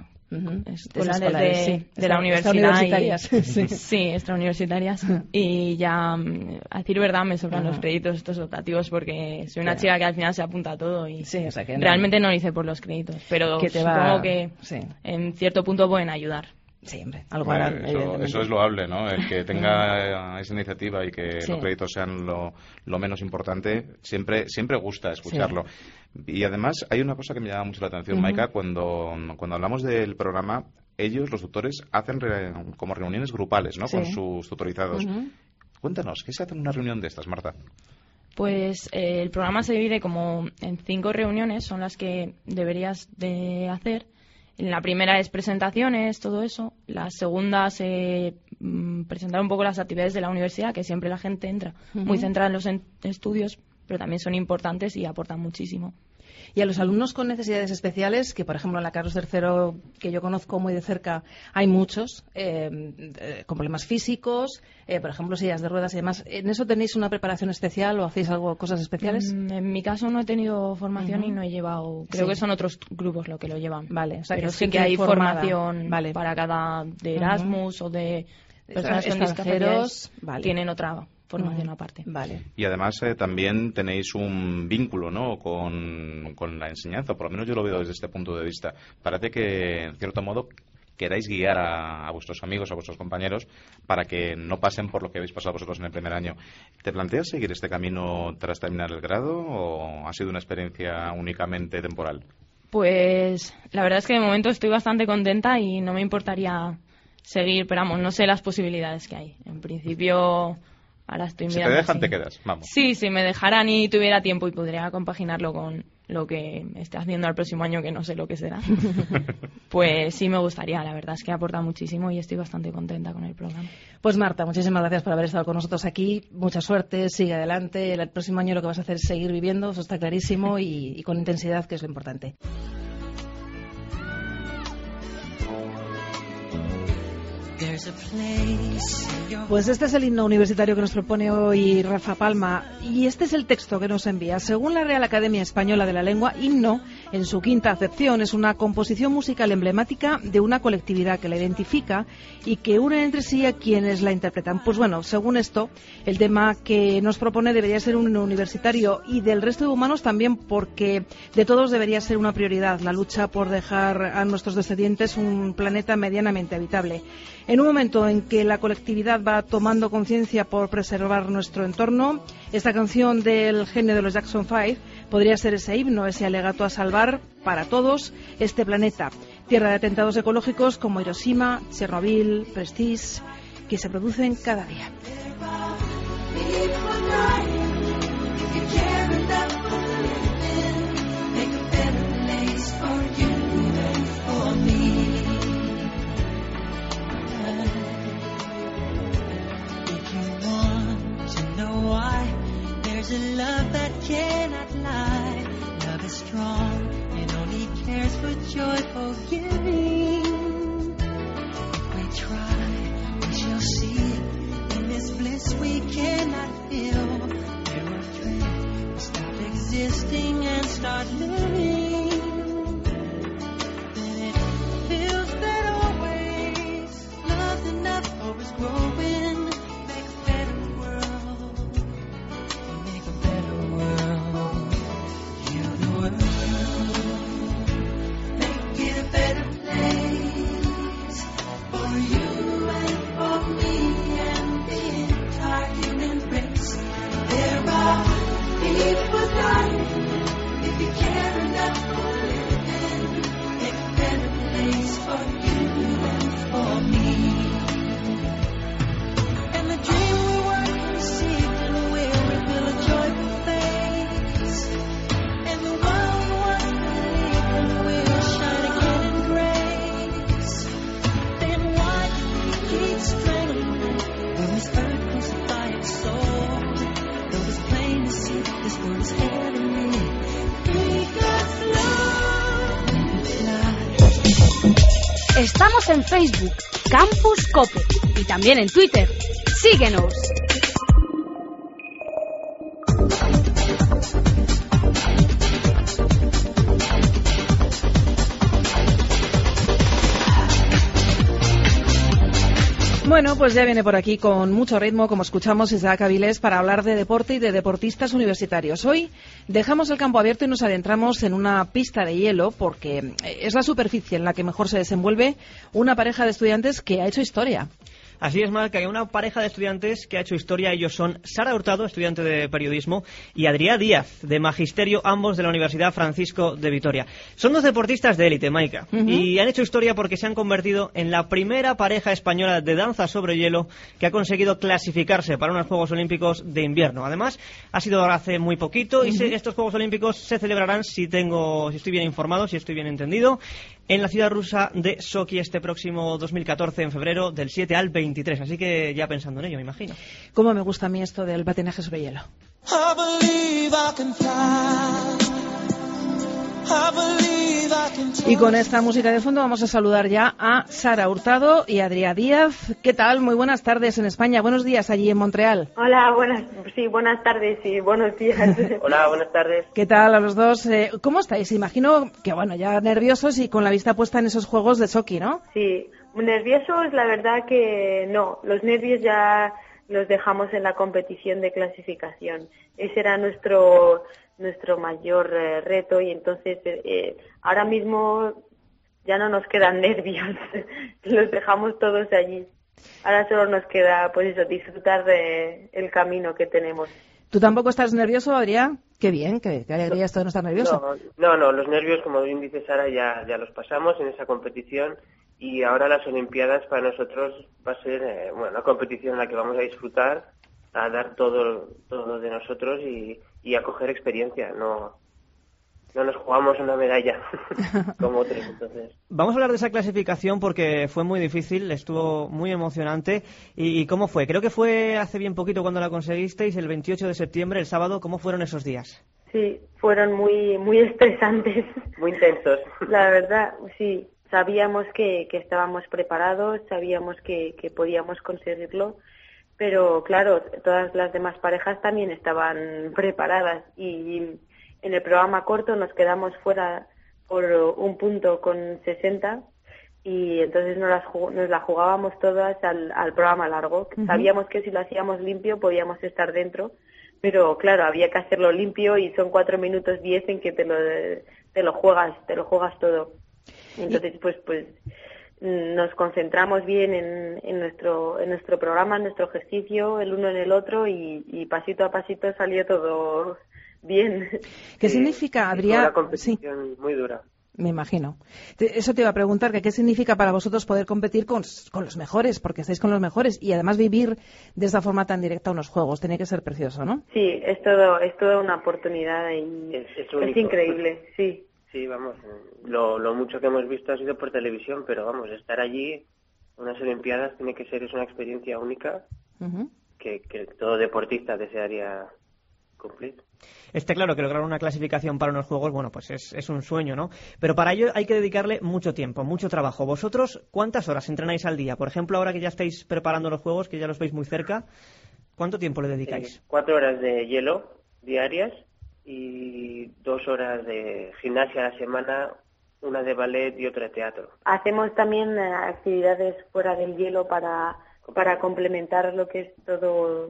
extraescolares de la universidad. Sí, extrauniversitarias. Y ya, a decir verdad, me sobran los créditos estos optativos porque soy una chica que al final se apunta a todo y realmente no lo hice por los créditos. Pero supongo que en cierto punto pueden ayudar. Siempre, eso es loable, ¿no? El que tenga esa iniciativa y que los créditos sean lo menos importante, siempre gusta escucharlo. Y además hay una cosa que me llama mucho la atención, Maika, cuando hablamos del programa, ellos, los tutores, hacen como reuniones grupales, ¿no? Con sus tutorizados. Cuéntanos, ¿qué se hace en una reunión de estas, Marta? Pues el programa se divide como en 5 reuniones, son las que deberías de hacer. La primera es presentaciones, todo eso. La segunda es presentar un poco las actividades de la universidad, que siempre la gente entra muy centrada en los estudios, pero también son importantes y aportan muchísimo. Y a los alumnos con necesidades especiales, que por ejemplo en la Carlos III, que yo conozco muy de cerca, hay muchos, con problemas físicos, por ejemplo sillas de ruedas y demás. ¿En eso tenéis una preparación especial o hacéis cosas especiales? En mi caso no he tenido formación y no he llevado, creo que son otros grupos los que lo llevan. Vale, o sea, pero sí que hay formación para cada de Erasmus o de personas con discapacidades, tienen otra formación aparte. Vale. Y además también tenéis un vínculo, ¿no?, con la enseñanza, por lo menos yo lo veo desde este punto de vista. Parece que, en cierto modo, queráis guiar a vuestros amigos, a vuestros compañeros, para que no pasen por lo que habéis pasado vosotros en el primer año. ¿Te planteas seguir este camino tras terminar el grado o ha sido una experiencia únicamente temporal? Pues la verdad es que de momento estoy bastante contenta y no me importaría seguir, pero vamos, no sé las posibilidades que hay. En principio, ahora estoy mirando. Si te dejan, te quedas, vamos. Sí, si me dejaran y tuviera tiempo y podría compaginarlo con lo que esté haciendo el próximo año, que no sé lo que será, pues sí me gustaría. La verdad es que aporta muchísimo y estoy bastante contenta con el programa. Pues Marta, muchísimas gracias por haber estado con nosotros aquí. Mucha suerte, sigue adelante. El próximo año lo que vas a hacer es seguir viviendo, eso está clarísimo, y con intensidad, que es lo importante. Pues este es el himno universitario que nos propone hoy Rafa Palma, y este es el texto que nos envía. Según la Real Academia Española de la Lengua, himno, en su quinta acepción, es una composición musical emblemática de una colectividad que la identifica y que une entre sí a quienes la interpretan. Pues bueno, según esto, el tema que nos propone debería ser un himno universitario, y del resto de humanos también, porque de todos debería ser una prioridad la lucha por dejar a nuestros descendientes un planeta medianamente habitable. En un momento en que la colectividad va tomando conciencia por preservar nuestro entorno, esta canción del genio de los Jackson 5 podría ser ese himno, ese alegato a salvar para todos este planeta, tierra de atentados ecológicos como Hiroshima, Chernobyl, Prestige, que se producen cada día. There's a love that cannot lie. Love is strong and only cares for joyful giving. If we try, we shall see. In this bliss we cannot feel. We're afraid to stop existing and start living. Then it feels that always love's enough, hope is growing. Estamos en Facebook, Campus Cope, y también en Twitter. ¡Síguenos! Bueno, pues ya viene por aquí con mucho ritmo, como escuchamos, Isaac Avilés, para hablar de deporte y de deportistas universitarios. Hoy dejamos el campo abierto y nos adentramos en una pista de hielo, porque es la superficie en la que mejor se desenvuelve una pareja de estudiantes que ha hecho historia. Así es, Marc, hay una pareja de estudiantes que ha hecho historia. Ellos son Sara Hurtado, estudiante de periodismo, y Adrià Díaz, de magisterio, ambos de la Universidad Francisco de Vitoria. Son dos deportistas de élite, Maika, y han hecho historia porque se han convertido en la primera pareja española de danza sobre hielo que ha conseguido clasificarse para unos Juegos Olímpicos de invierno. Además, ha sido hace muy poquito y estos Juegos Olímpicos se celebrarán, si estoy bien informado, si estoy bien entendido, en la ciudad rusa de Sochi este próximo 2014, en febrero, del 7 al 23. Así que ya pensando en ello, me imagino. Cómo me gusta a mí esto del patinaje sobre hielo. Y con esta música de fondo vamos a saludar ya a Sara Hurtado y Adrià Díaz. ¿Qué tal? Muy buenas tardes en España. Buenos días allí en Montreal. Hola, buenas tardes y buenos días. Hola, buenas tardes. ¿Qué tal a los dos? ¿Cómo estáis? Imagino que, ya nerviosos y con la vista puesta en esos Juegos de Sochi, ¿no? Sí, nerviosos, la verdad que no. Los nervios ya los dejamos en la competición de clasificación. Ese era nuestro mayor reto, y entonces ahora mismo ya no nos quedan nervios, los dejamos todos allí. Ahora solo nos queda, disfrutar el camino que tenemos. ¿Tú tampoco estás nervioso, Adrià? Qué bien, qué alegría esto de no estar nervioso. No, los nervios, como bien dice Sara, ya los pasamos en esa competición, y ahora las Olimpiadas para nosotros va a ser una competición en la que vamos a disfrutar, a dar todo de nosotros y a coger experiencia. No nos jugamos una medalla como otros, entonces. Vamos a hablar de esa clasificación porque fue muy difícil, estuvo muy emocionante. ¿Y cómo fue? Creo que fue hace bien poquito cuando la conseguisteis, el 28 de septiembre, el sábado. ¿Cómo fueron esos días? Sí, fueron muy, muy estresantes. Muy intensos. La verdad, sí. Sabíamos que estábamos preparados, sabíamos que podíamos conseguirlo, pero claro, todas las demás parejas también estaban preparadas, y en el programa corto nos quedamos fuera por un punto con 60, y entonces nos la jugábamos todas al programa largo. Sabíamos que si lo hacíamos limpio podíamos estar dentro, pero claro, había que hacerlo limpio, y son 4 minutos 10 en que te lo juegas todo. Entonces, pues nos concentramos bien en nuestro programa, en nuestro ejercicio, el uno en el otro, y pasito a pasito salió todo bien. ¿Qué significa, Adrià? Una competición muy dura. Me imagino. Eso te iba a preguntar, que qué significa para vosotros poder competir con los mejores, porque estáis con los mejores, y además vivir de esta forma tan directa unos Juegos. Tiene que ser precioso, ¿no? Sí, es toda una oportunidad, y es increíble, sí. Sí, vamos, lo mucho que hemos visto ha sido por televisión, pero vamos, estar allí, unas Olimpiadas, es una experiencia única que todo deportista desearía cumplir. Está claro que lograr una clasificación para unos Juegos, pues es un sueño, ¿no? Pero para ello hay que dedicarle mucho tiempo, mucho trabajo. ¿Vosotros cuántas horas entrenáis al día? Por ejemplo, ahora que ya estáis preparando los Juegos, que ya los veis muy cerca, ¿cuánto tiempo le dedicáis? 4 horas de hielo diarias y 2 horas de gimnasia a la semana, una de ballet y otra de teatro. Hacemos también actividades fuera del hielo para complementar lo que es todo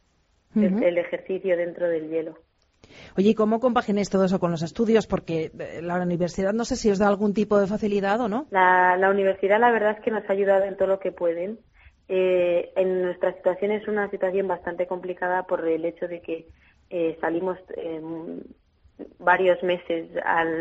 el ejercicio dentro del hielo. Oye, ¿y cómo compagináis todo eso con los estudios? Porque la universidad, no sé si os da algún tipo de facilidad o no. La universidad, la verdad es que nos ha ayudado en todo lo que pueden. En nuestra situación es una situación bastante complicada por el hecho de que salimos varios meses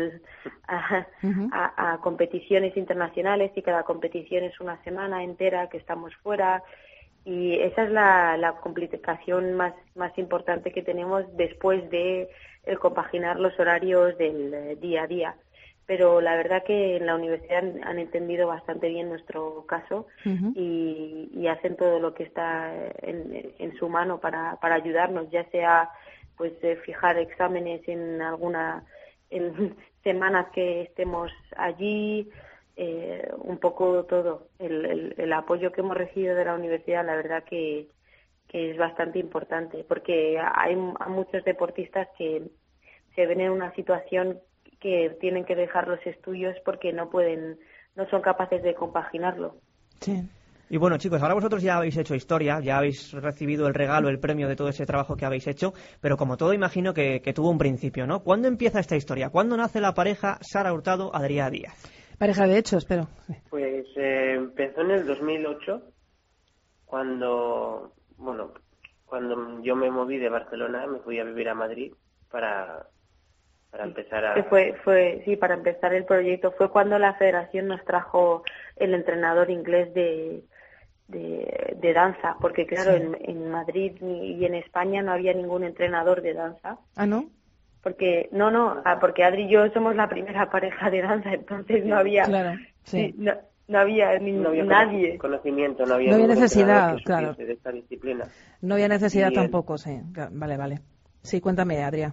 a competiciones internacionales, y cada competición es una semana entera que estamos fuera, y esa es la complicación más importante que tenemos después de el compaginar los horarios del día a día. Pero la verdad que en la universidad han entendido bastante bien nuestro caso, y hacen todo lo que está en su mano para ayudarnos, ya sea fijar exámenes en semanas que estemos allí, un poco todo. El apoyo que hemos recibido de la universidad, la verdad que es bastante importante, porque hay muchos deportistas que se ven en una situación que tienen que dejar los estudios porque no son capaces de compaginarlo. Sí. Y bueno, chicos, ahora vosotros ya habéis hecho historia, ya habéis recibido el regalo, el premio de todo ese trabajo que habéis hecho, pero como todo imagino que tuvo un principio, ¿no? ¿Cuándo empieza esta historia? ¿Cuándo nace la pareja Sara Hurtado, Adrià Díaz? Pareja de hecho, espero. Pues empezó en el 2008, cuando yo me moví de Barcelona, me fui a vivir a Madrid para empezar a... Para empezar el proyecto. Fue cuando la federación nos trajo el entrenador inglés de danza, porque claro, en Madrid y en España no había ningún entrenador de danza. ¿Ah, no? Porque porque Adri y yo somos la primera pareja de danza, entonces no había... Claro, sí. No había nadie. Conocimiento, no había necesidad, claro. De esta disciplina. No había necesidad tampoco, sí. Vale. Sí, cuéntame, Adrià.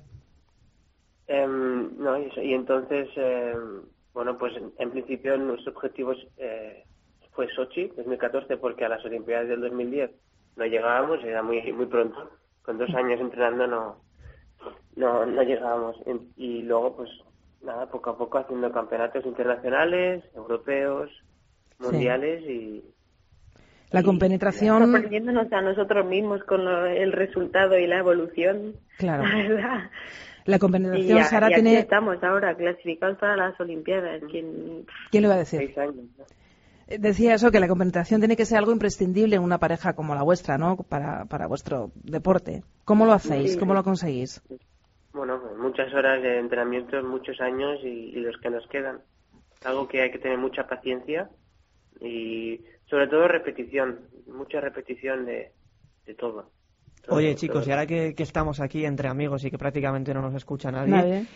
Y entonces, pues en principio nuestro objetivo fue Sochi, 2014, porque a las Olimpiadas del 2010 no llegábamos, era muy pronto. Con 2 años entrenando no llegábamos. Y luego, pues nada, poco a poco haciendo campeonatos internacionales, europeos, mundiales y... La compenetración... Sorprendiéndonos a nosotros mismos con el resultado y la evolución. Claro. La verdad. La compenetración, Sara, tiene... Aquí estamos ahora, clasificados para las Olimpiadas. ¿Quién lo iba a decir? 6 años, ¿no? Decía eso, que la compenetración tiene que ser algo imprescindible en una pareja como la vuestra, ¿no? Para vuestro deporte. ¿Cómo lo hacéis? Sí. ¿Cómo lo conseguís? Bueno, muchas horas de entrenamiento, muchos años y los que nos quedan. Algo que hay que tener mucha paciencia y sobre todo repetición, mucha repetición de todo. Oye, chicos, y ahora que estamos aquí entre amigos y que prácticamente no nos escucha nadie.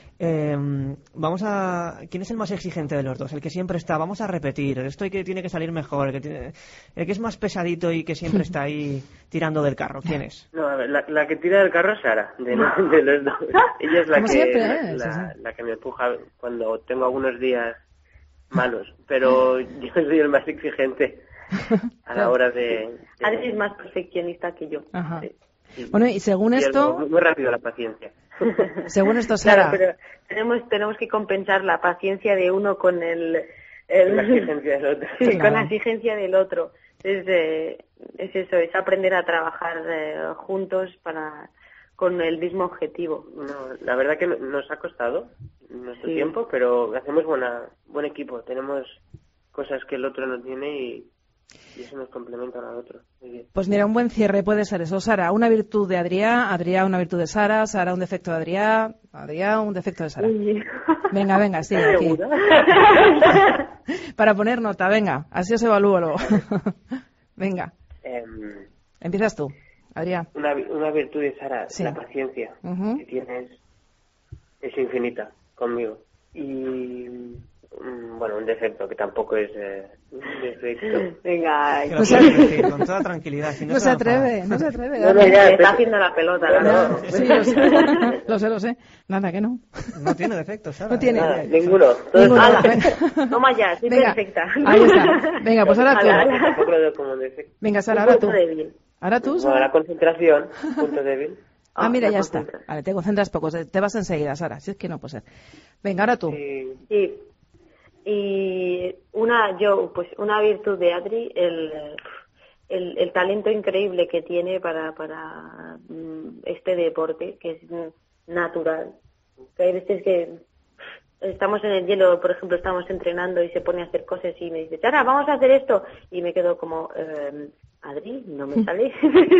¿Quién es el más exigente de los dos? El que siempre está, vamos a repetir, esto tiene que salir mejor, el que es más pesadito y que siempre está ahí tirando del carro, ¿quién es? No, a ver, la que tira del carro es Sara, de los dos. Ella es la que me empuja cuando tengo algunos días malos, pero yo soy el más exigente a la hora de... Adri es más perfeccionista que yo. Ajá. Sí. Bueno, y según esto... Muy rápido la paciencia. Según esto, Sara... Claro, pero tenemos que compensar la paciencia de uno con la exigencia del otro. Sí, con la exigencia del otro. Es eso, es aprender a trabajar juntos con el mismo objetivo. No, la verdad que nos ha costado nuestro tiempo, pero hacemos buen equipo. Tenemos cosas que el otro no tiene y eso nos complementa al otro. Muy bien. Pues mira, un buen cierre puede ser eso. Sara, una virtud de Adrià, Adrià una virtud de Sara, Sara un defecto de Adrià, Adrià un defecto de Sara. Venga, sí, aquí. Para poner nota, venga, así os evalúo luego. Venga. Empiezas tú, Adrià. Una virtud de Sara, la paciencia que tienes es infinita conmigo. Y un defecto que tampoco es defecto. Venga, con toda tranquilidad. Si no se atreve. Está haciendo la pelota. Sí, lo sé. Nada, que no. No tiene defecto, Sara. No tiene. Nada, ninguno. Toma ya, soy perfecta. Ahí está. Venga, pues ahora tú. Tampoco lo veo como defecto. Venga, Sara, ahora tú. Ahora tú, Sara. La concentración, punto débil. Mira, ya está. Vale, te concentras poco. Te vas enseguida, Sara. Si es que no puede ser. Venga, ahora tú. Sí. Y una virtud de Adri, el talento increíble que tiene para este deporte, que es natural. Que hay veces que estamos en el hielo, por ejemplo, estamos entrenando y se pone a hacer cosas y me dice, Sara, vamos a hacer esto. Y me quedo como, Adri, no me sale.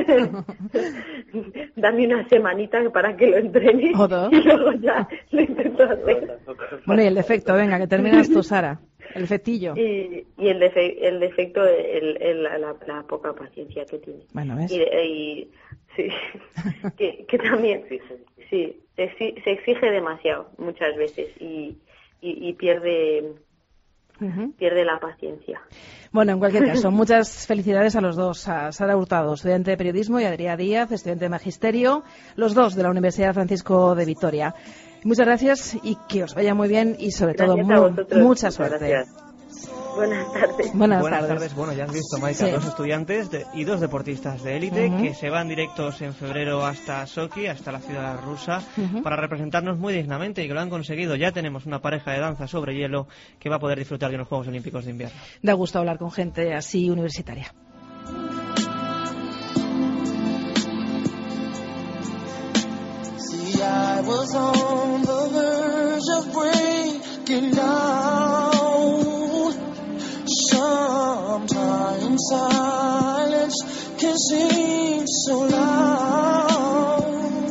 Dame una semanita para que lo entrene. Y luego ya lo intento hacer. Bueno, y el defecto, venga, que terminas tú, Sara. El efectillo. Y el defecto, la poca paciencia que tiene. Bueno, ¿ves? Y sí, que también, sí, se exige demasiado muchas veces y pierde la paciencia. Bueno, en cualquier caso, muchas felicidades a los dos, a Sara Hurtado, estudiante de periodismo, y a Adrià Díaz, estudiante de magisterio, los dos de la Universidad Francisco de Vitoria. Muchas gracias y que os vaya muy bien y sobre todo mucha suerte. Buenas tardes. Buenas tardes. Bueno, ya has visto, Maika, dos estudiantes y dos deportistas de élite que se van directos en febrero hasta Sochi, hasta la ciudad rusa, para representarnos muy dignamente y que lo han conseguido. Ya tenemos una pareja de danza sobre hielo que va a poder disfrutar de los Juegos Olímpicos de Invierno. Da gusto hablar con gente así universitaria. I was on the verge of breaking down. Sometimes silence can seem so loud.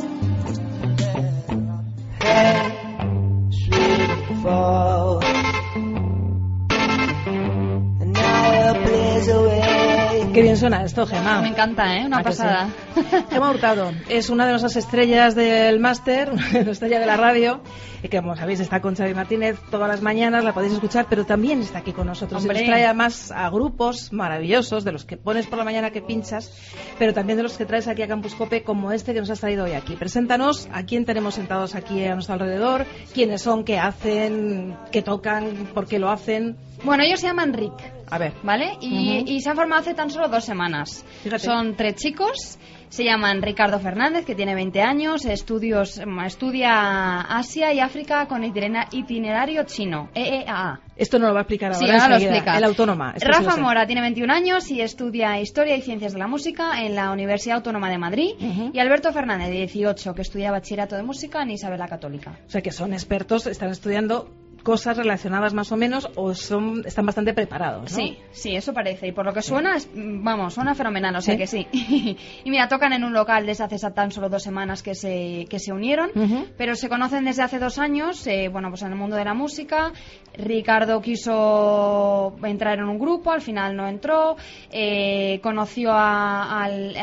Hey, sweet fall, and now it blaze away. Qué bien suena esto, Gemma. Me encanta, ¿eh? Una pasada. Gemma Hurtado es una de nuestras estrellas del máster, una estrella de la radio, y que, como sabéis, está con Xavi Martínez todas las mañanas, la podéis escuchar, pero también está aquí con nosotros. Hombre. Y nos trae además a grupos maravillosos, de los que pones por la mañana que pinchas, pero también de los que traes aquí a Campus Cope, como este que nos has traído hoy aquí. Preséntanos a quién tenemos sentados aquí a nuestro alrededor, quiénes son, qué hacen, qué tocan, por qué lo hacen. Bueno, ellos se llaman Rick. A ver. ¿Vale? Y se han formado hace tan solo 2 semanas. Fíjate. Son 3 chicos. Se llaman Ricardo Fernández, que tiene 20 años, estudia Asia y África con itinerario chino, EEAA. Esto no lo va a explicar ahora. Sí, ahora lo enseguida. explica. El Autónoma. Esto sí Rafa lo sé. Mora tiene 21 años y estudia Historia y Ciencias de la Música en la Universidad Autónoma de Madrid. Y Alberto Fernández, de 18, que estudia Bachillerato de Música en Isabel la Católica. O sea que son expertos, están estudiando cosas relacionadas más o menos, o están bastante preparados, ¿no? Sí, eso parece. Y por lo que suena, suena fenomenal, o sea ¿Sí? que sí. Y mira, tocan en un local desde hace tan solo 2 semanas que se unieron, pero se conocen desde hace 2 años, pues en el mundo de la música. Ricardo quiso entrar en un grupo, al final no entró, conoció a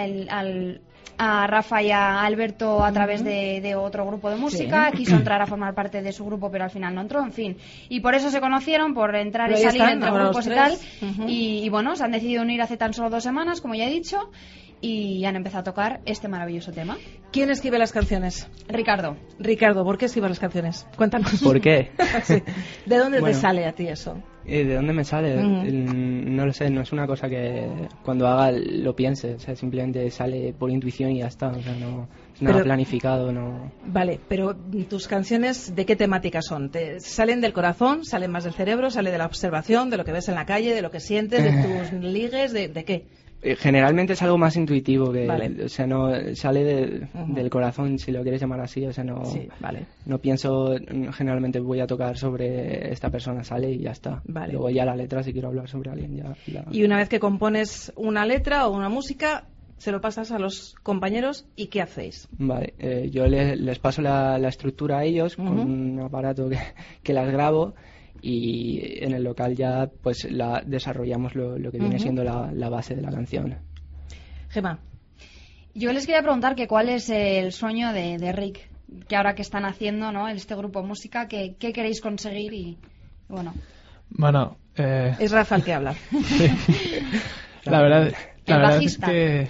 Rafa y a Alberto a través de otro grupo de música, Sí. quiso entrar a formar parte de su grupo pero al final no entró, en fin, y por eso se conocieron, por entrar Pero y ahí salir están, entre ahora grupos y los tal, tres. y bueno, se han decidido unir hace tan solo 2 semanas, como ya he dicho, y han empezado a tocar este maravilloso tema. ¿Quién escribe las canciones? Ricardo. Ricardo, ¿por qué escribes las canciones? Cuéntanos. ¿Por qué? Sí. ¿De dónde Bueno. te sale a ti eso? ¿De dónde me sale? No lo sé, no es una cosa que cuando haga lo piense, o sea, simplemente sale por intuición y ya está, o sea, no es nada Pero- planificado, no. Vale, pero tus canciones, ¿de qué temática son? ¿Salen del corazón? ¿Salen más del cerebro? ¿Sale de la observación? ¿De lo que ves en la calle? ¿De lo que sientes? ¿De tus ligues? ¿De qué? Generalmente es algo más intuitivo que, Vale. o sea, no sale Ujú. del corazón, si lo quieres llamar así, o sea, no. Sí, vale. No pienso, generalmente voy a tocar sobre esta persona, sale y ya está. Vale. Luego ya la letra, si quiero hablar sobre alguien, ya. Y una vez que compones una letra o una música, se lo pasas a los compañeros y ¿qué hacéis? Vale, yo les paso la estructura a ellos con un aparato que las grabo y en el local ya pues desarrollamos lo que viene Ujú. siendo la base de la canción. Gemma. Yo les quería preguntar que cuál es el sueño de Rick, que ahora que están haciendo, ¿no?, este grupo de música, ¿qué queréis conseguir? Y bueno, Bueno, Es Rafa el que habla. la verdad es bajista.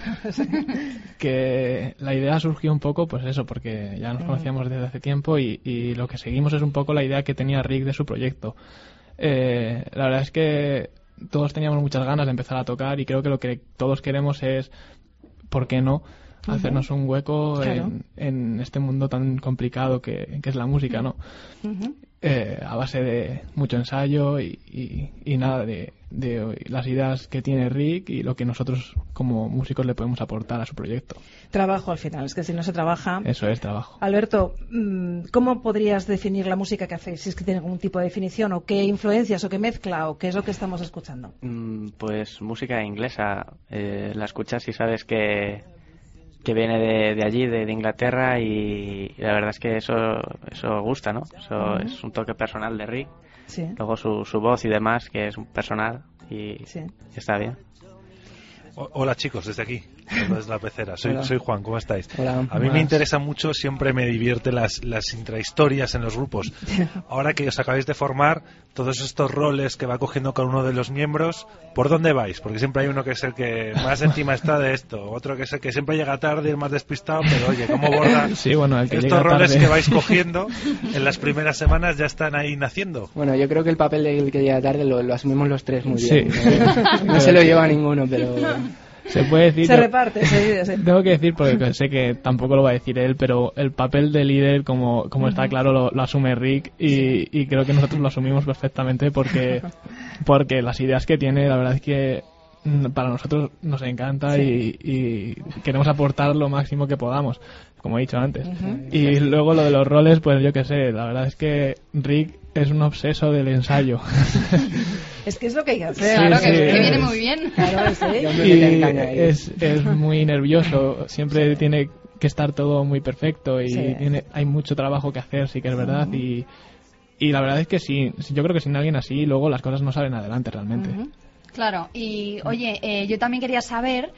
que la idea surgió un poco, pues eso, porque ya nos conocíamos desde hace tiempo y lo que seguimos es un poco la idea que tenía Rick de su proyecto. La verdad es que todos teníamos muchas ganas de empezar a tocar y creo que lo que todos queremos es, ¿por qué no?, hacernos un hueco Claro. en este mundo tan complicado que es la música, ¿no? A base de mucho ensayo y nada, de las ideas que tiene Rick y lo que nosotros como músicos le podemos aportar a su proyecto. Trabajo al final, es que si no se trabaja... Eso es trabajo. Alberto, ¿cómo podrías definir la música que hacéis? Si es que tiene algún tipo de definición, o qué influencias, o qué mezcla, o qué es lo que estamos escuchando. Pues música inglesa. La escuchas y sabes que viene de allí, de Inglaterra, y la verdad es que eso gusta, ¿no? Eso es un toque personal de Rick. Sí. Luego su voz y demás, que es un personal, y está bien. Hola chicos, desde aquí, desde la pecera. Hola. Soy Juan, ¿cómo estáis? Hola. A mí Buenas. me interesa mucho, siempre me divierte las intrahistorias en los grupos. Ahora que os acabáis de formar, todos estos roles que va cogiendo cada uno de los miembros, ¿por dónde vais? Porque siempre hay uno que es el que más encima está de esto, otro que es el que siempre llega tarde, el más despistado, pero oye, ¿cómo borda Sí, bueno, el que estos llega roles tarde. que vais cogiendo en las primeras semanas ya están ahí naciendo? Bueno, yo creo que el papel del que llega tarde lo asumimos los tres muy Sí. bien. No se lo lleva ninguno, pero... Se puede decir... Se reparte, se divide, sí. Tengo que decir, porque sé que tampoco lo va a decir él, pero el papel de líder, como está claro, lo asume Rick y creo que nosotros lo asumimos perfectamente porque las ideas que tiene, la verdad es que para nosotros nos encanta Sí. y queremos aportar lo máximo que podamos, como he dicho antes. Y luego lo de los roles, pues yo qué sé, la verdad es que Rick es un obseso del ensayo. Es que es lo que hay que hacer. Claro, Sí, que sí. viene muy bien. Claro, sí. Y es muy nervioso, siempre tiene que estar todo muy perfecto y Sí. hay mucho trabajo que hacer, sí que es verdad, y la verdad es que sí, yo creo que sin alguien así luego las cosas no salen adelante realmente. Claro, y oye, yo también quería saber,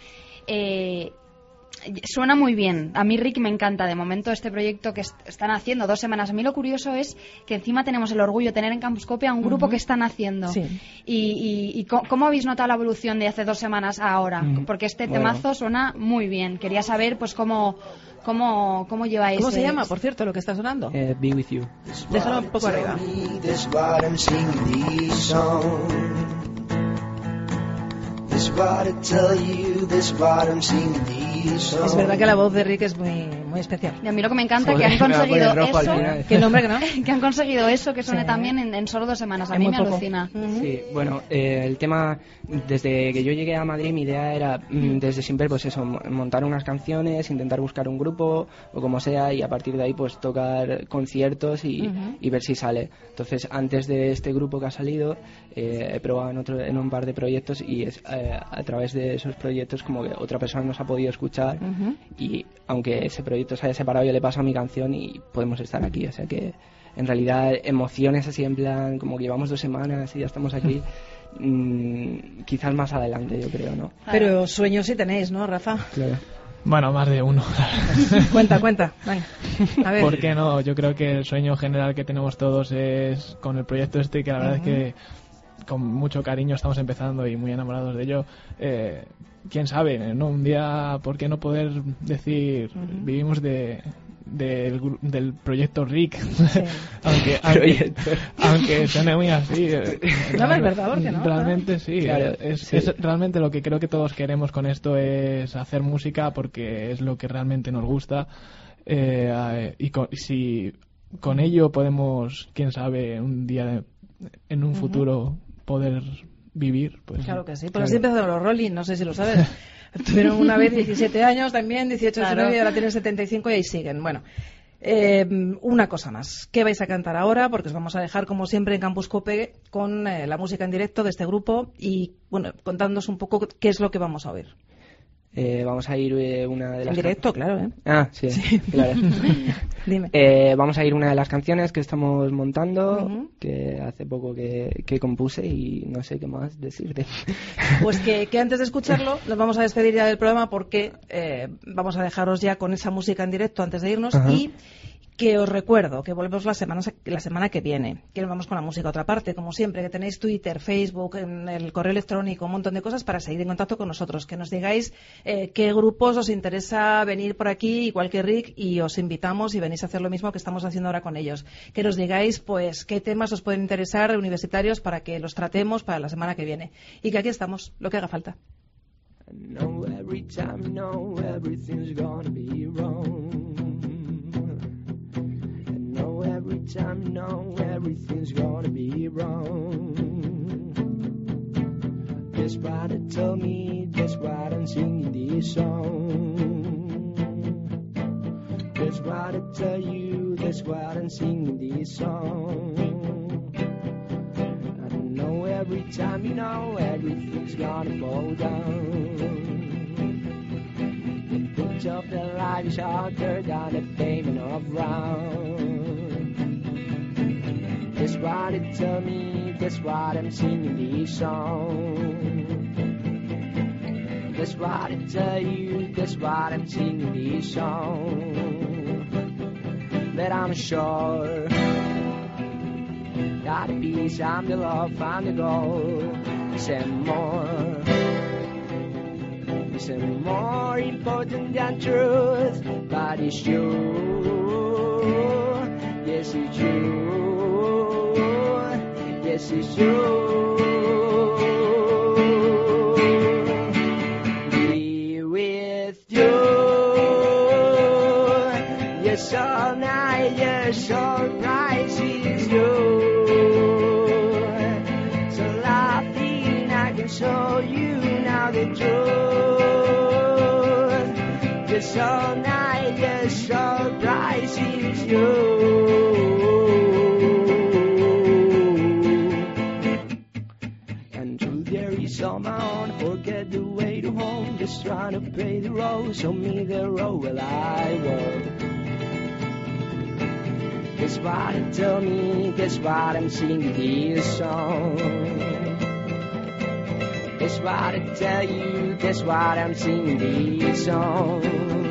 suena muy bien, a mí Rick me encanta de momento este proyecto que están haciendo 2 semanas. A mí lo curioso es que encima tenemos el orgullo de tener en Campuscopia un grupo que están haciendo. Sí. Y ¿cómo habéis notado la evolución de hace 2 semanas a ahora? Porque este Bueno. temazo suena muy bien. Quería saber pues cómo lleváis. ¿Cómo se llama, por cierto, lo que está sonando? Be With You. Déjalo un poco arriba. That's what I'm singing these songs. That's what I tell you. That's what I'm singing these songs. Es verdad que la voz de Rick es muy especial. Y a mí lo que me encanta Joder, que han conseguido me va a poner rojo al eso. final. ¿Qué nombre que no? Que han conseguido eso, que suene Sí. también en solo 2 semanas. A En mí muy me poco. alucina. Sí, bueno, el tema, desde que yo llegué a Madrid, mi idea era, desde siempre, pues eso, montar unas canciones, intentar buscar un grupo o como sea, y a partir de ahí, pues tocar conciertos y ver si sale. Entonces, antes de este grupo que ha salido, he probado en un par de proyectos y a través de esos proyectos como que otra persona nos ha podido escuchar y aunque ese proyecto se haya separado, yo le paso a mi canción y podemos estar aquí. O sea que en realidad emociones así en plan como que llevamos 2 semanas y ya estamos aquí, quizás más adelante, yo creo, ¿no? Pero sueños sí tenéis, ¿no, Rafa? Claro. Bueno, más de uno. Cuenta. Venga. A ver. ¿Por qué no? Yo creo que el sueño general que tenemos todos es con el proyecto este, que la verdad es que con mucho cariño estamos empezando y muy enamorados de ello. Quién sabe, ¿no? Un día, ¿por qué no poder decir vivimos del proyecto Rick? Sí. aunque suene muy así. No, es verdad, ¿por qué no? Realmente sí. Claro, Es realmente lo que creo que todos queremos con esto, es hacer música porque es lo que realmente nos gusta. Si con ello podemos, quién sabe, un día en un futuro poder vivir, pues Claro que sí. Pues claro. así empezaron los Rolling, no sé si lo sabes. Tuvieron una vez 17 años también, 18, 19 y ahora tienen 75 y ahí siguen. Bueno, una cosa más. ¿Qué vais a cantar ahora? Porque os vamos a dejar, como siempre, en Campus Cope con la música en directo de este grupo y, bueno, contándonos un poco qué es lo que vamos a oír. Vamos a ir una de las... En directo, claro, ¿eh? Ah, sí, claro. Dime. Vamos a ir una de las canciones que estamos montando, que hace poco que compuse y no sé qué más decirte. Pues que antes de escucharlo nos vamos a despedir ya del programa porque vamos a dejaros ya con esa música en directo antes de irnos. Ajá. Y que os recuerdo que volvemos la semana que viene, que nos vamos con la música a otra parte, como siempre, que tenéis Twitter, Facebook, en el correo electrónico, un montón de cosas para seguir en contacto con nosotros, que nos digáis qué grupos os interesa venir por aquí, igual que Rick, y os invitamos y venís a hacer lo mismo que estamos haciendo ahora con ellos. Que nos digáis pues qué temas os pueden interesar universitarios para que los tratemos para la semana que viene. Y que aquí estamos, lo que haga falta. know every time you know everything's gonna be wrong. And know every time you know everything's gonna be wrong. That's why they tell me, that's why I'm singing this song. That's why they tell you, that's why I'm singing this song. I know every time you know everything's gonna fall down. The pitch of the light is harder than the pavement of round. That's why they tell me, that's why I'm singing this song. That's why they tell you, that's why I'm singing this song. But I'm sure that the peace and the love and the gold is more important than truth, but it's true. Yes, it's true. Yes, it's true. Be with you. Yes, all night. Yes, all night is you. So laughing, I can show you now the truth. Just all night, the surprise is you. And through there is on my own, forget the way to home. Just trying to pay the road, show me the road while I walk. Guess what it tell me, guess what I'm singing this song. Guess what I tell you, guess what I'm singing this song.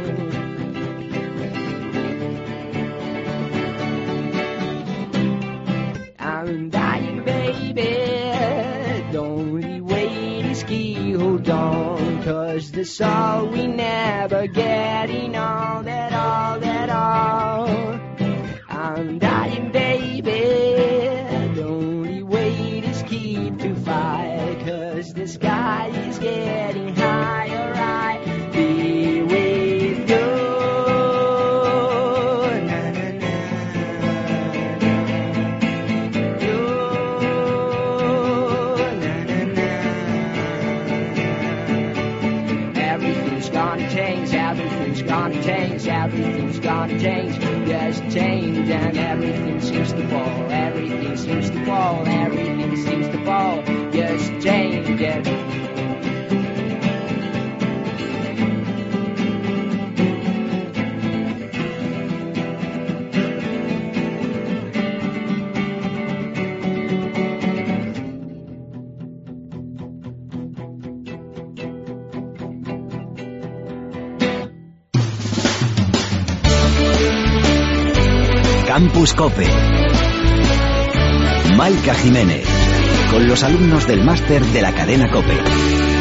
I'm dying, baby, the only way is keep hold on, 'cause that's all we never getting all that, all that, all. I'm dying, baby, the only way is keep to fight, 'cause the sky is getting higher, I be with you. Na, na, na, you, na, na, na. Everything's gonna change, everything's gonna change, everything's gonna change. Yes, change, and everything seems to fall, everything seems to fall, everything seems to fall. Yes, change, and Campus Cope. Maika Jiménez, con los alumnos del máster de la cadena Cope.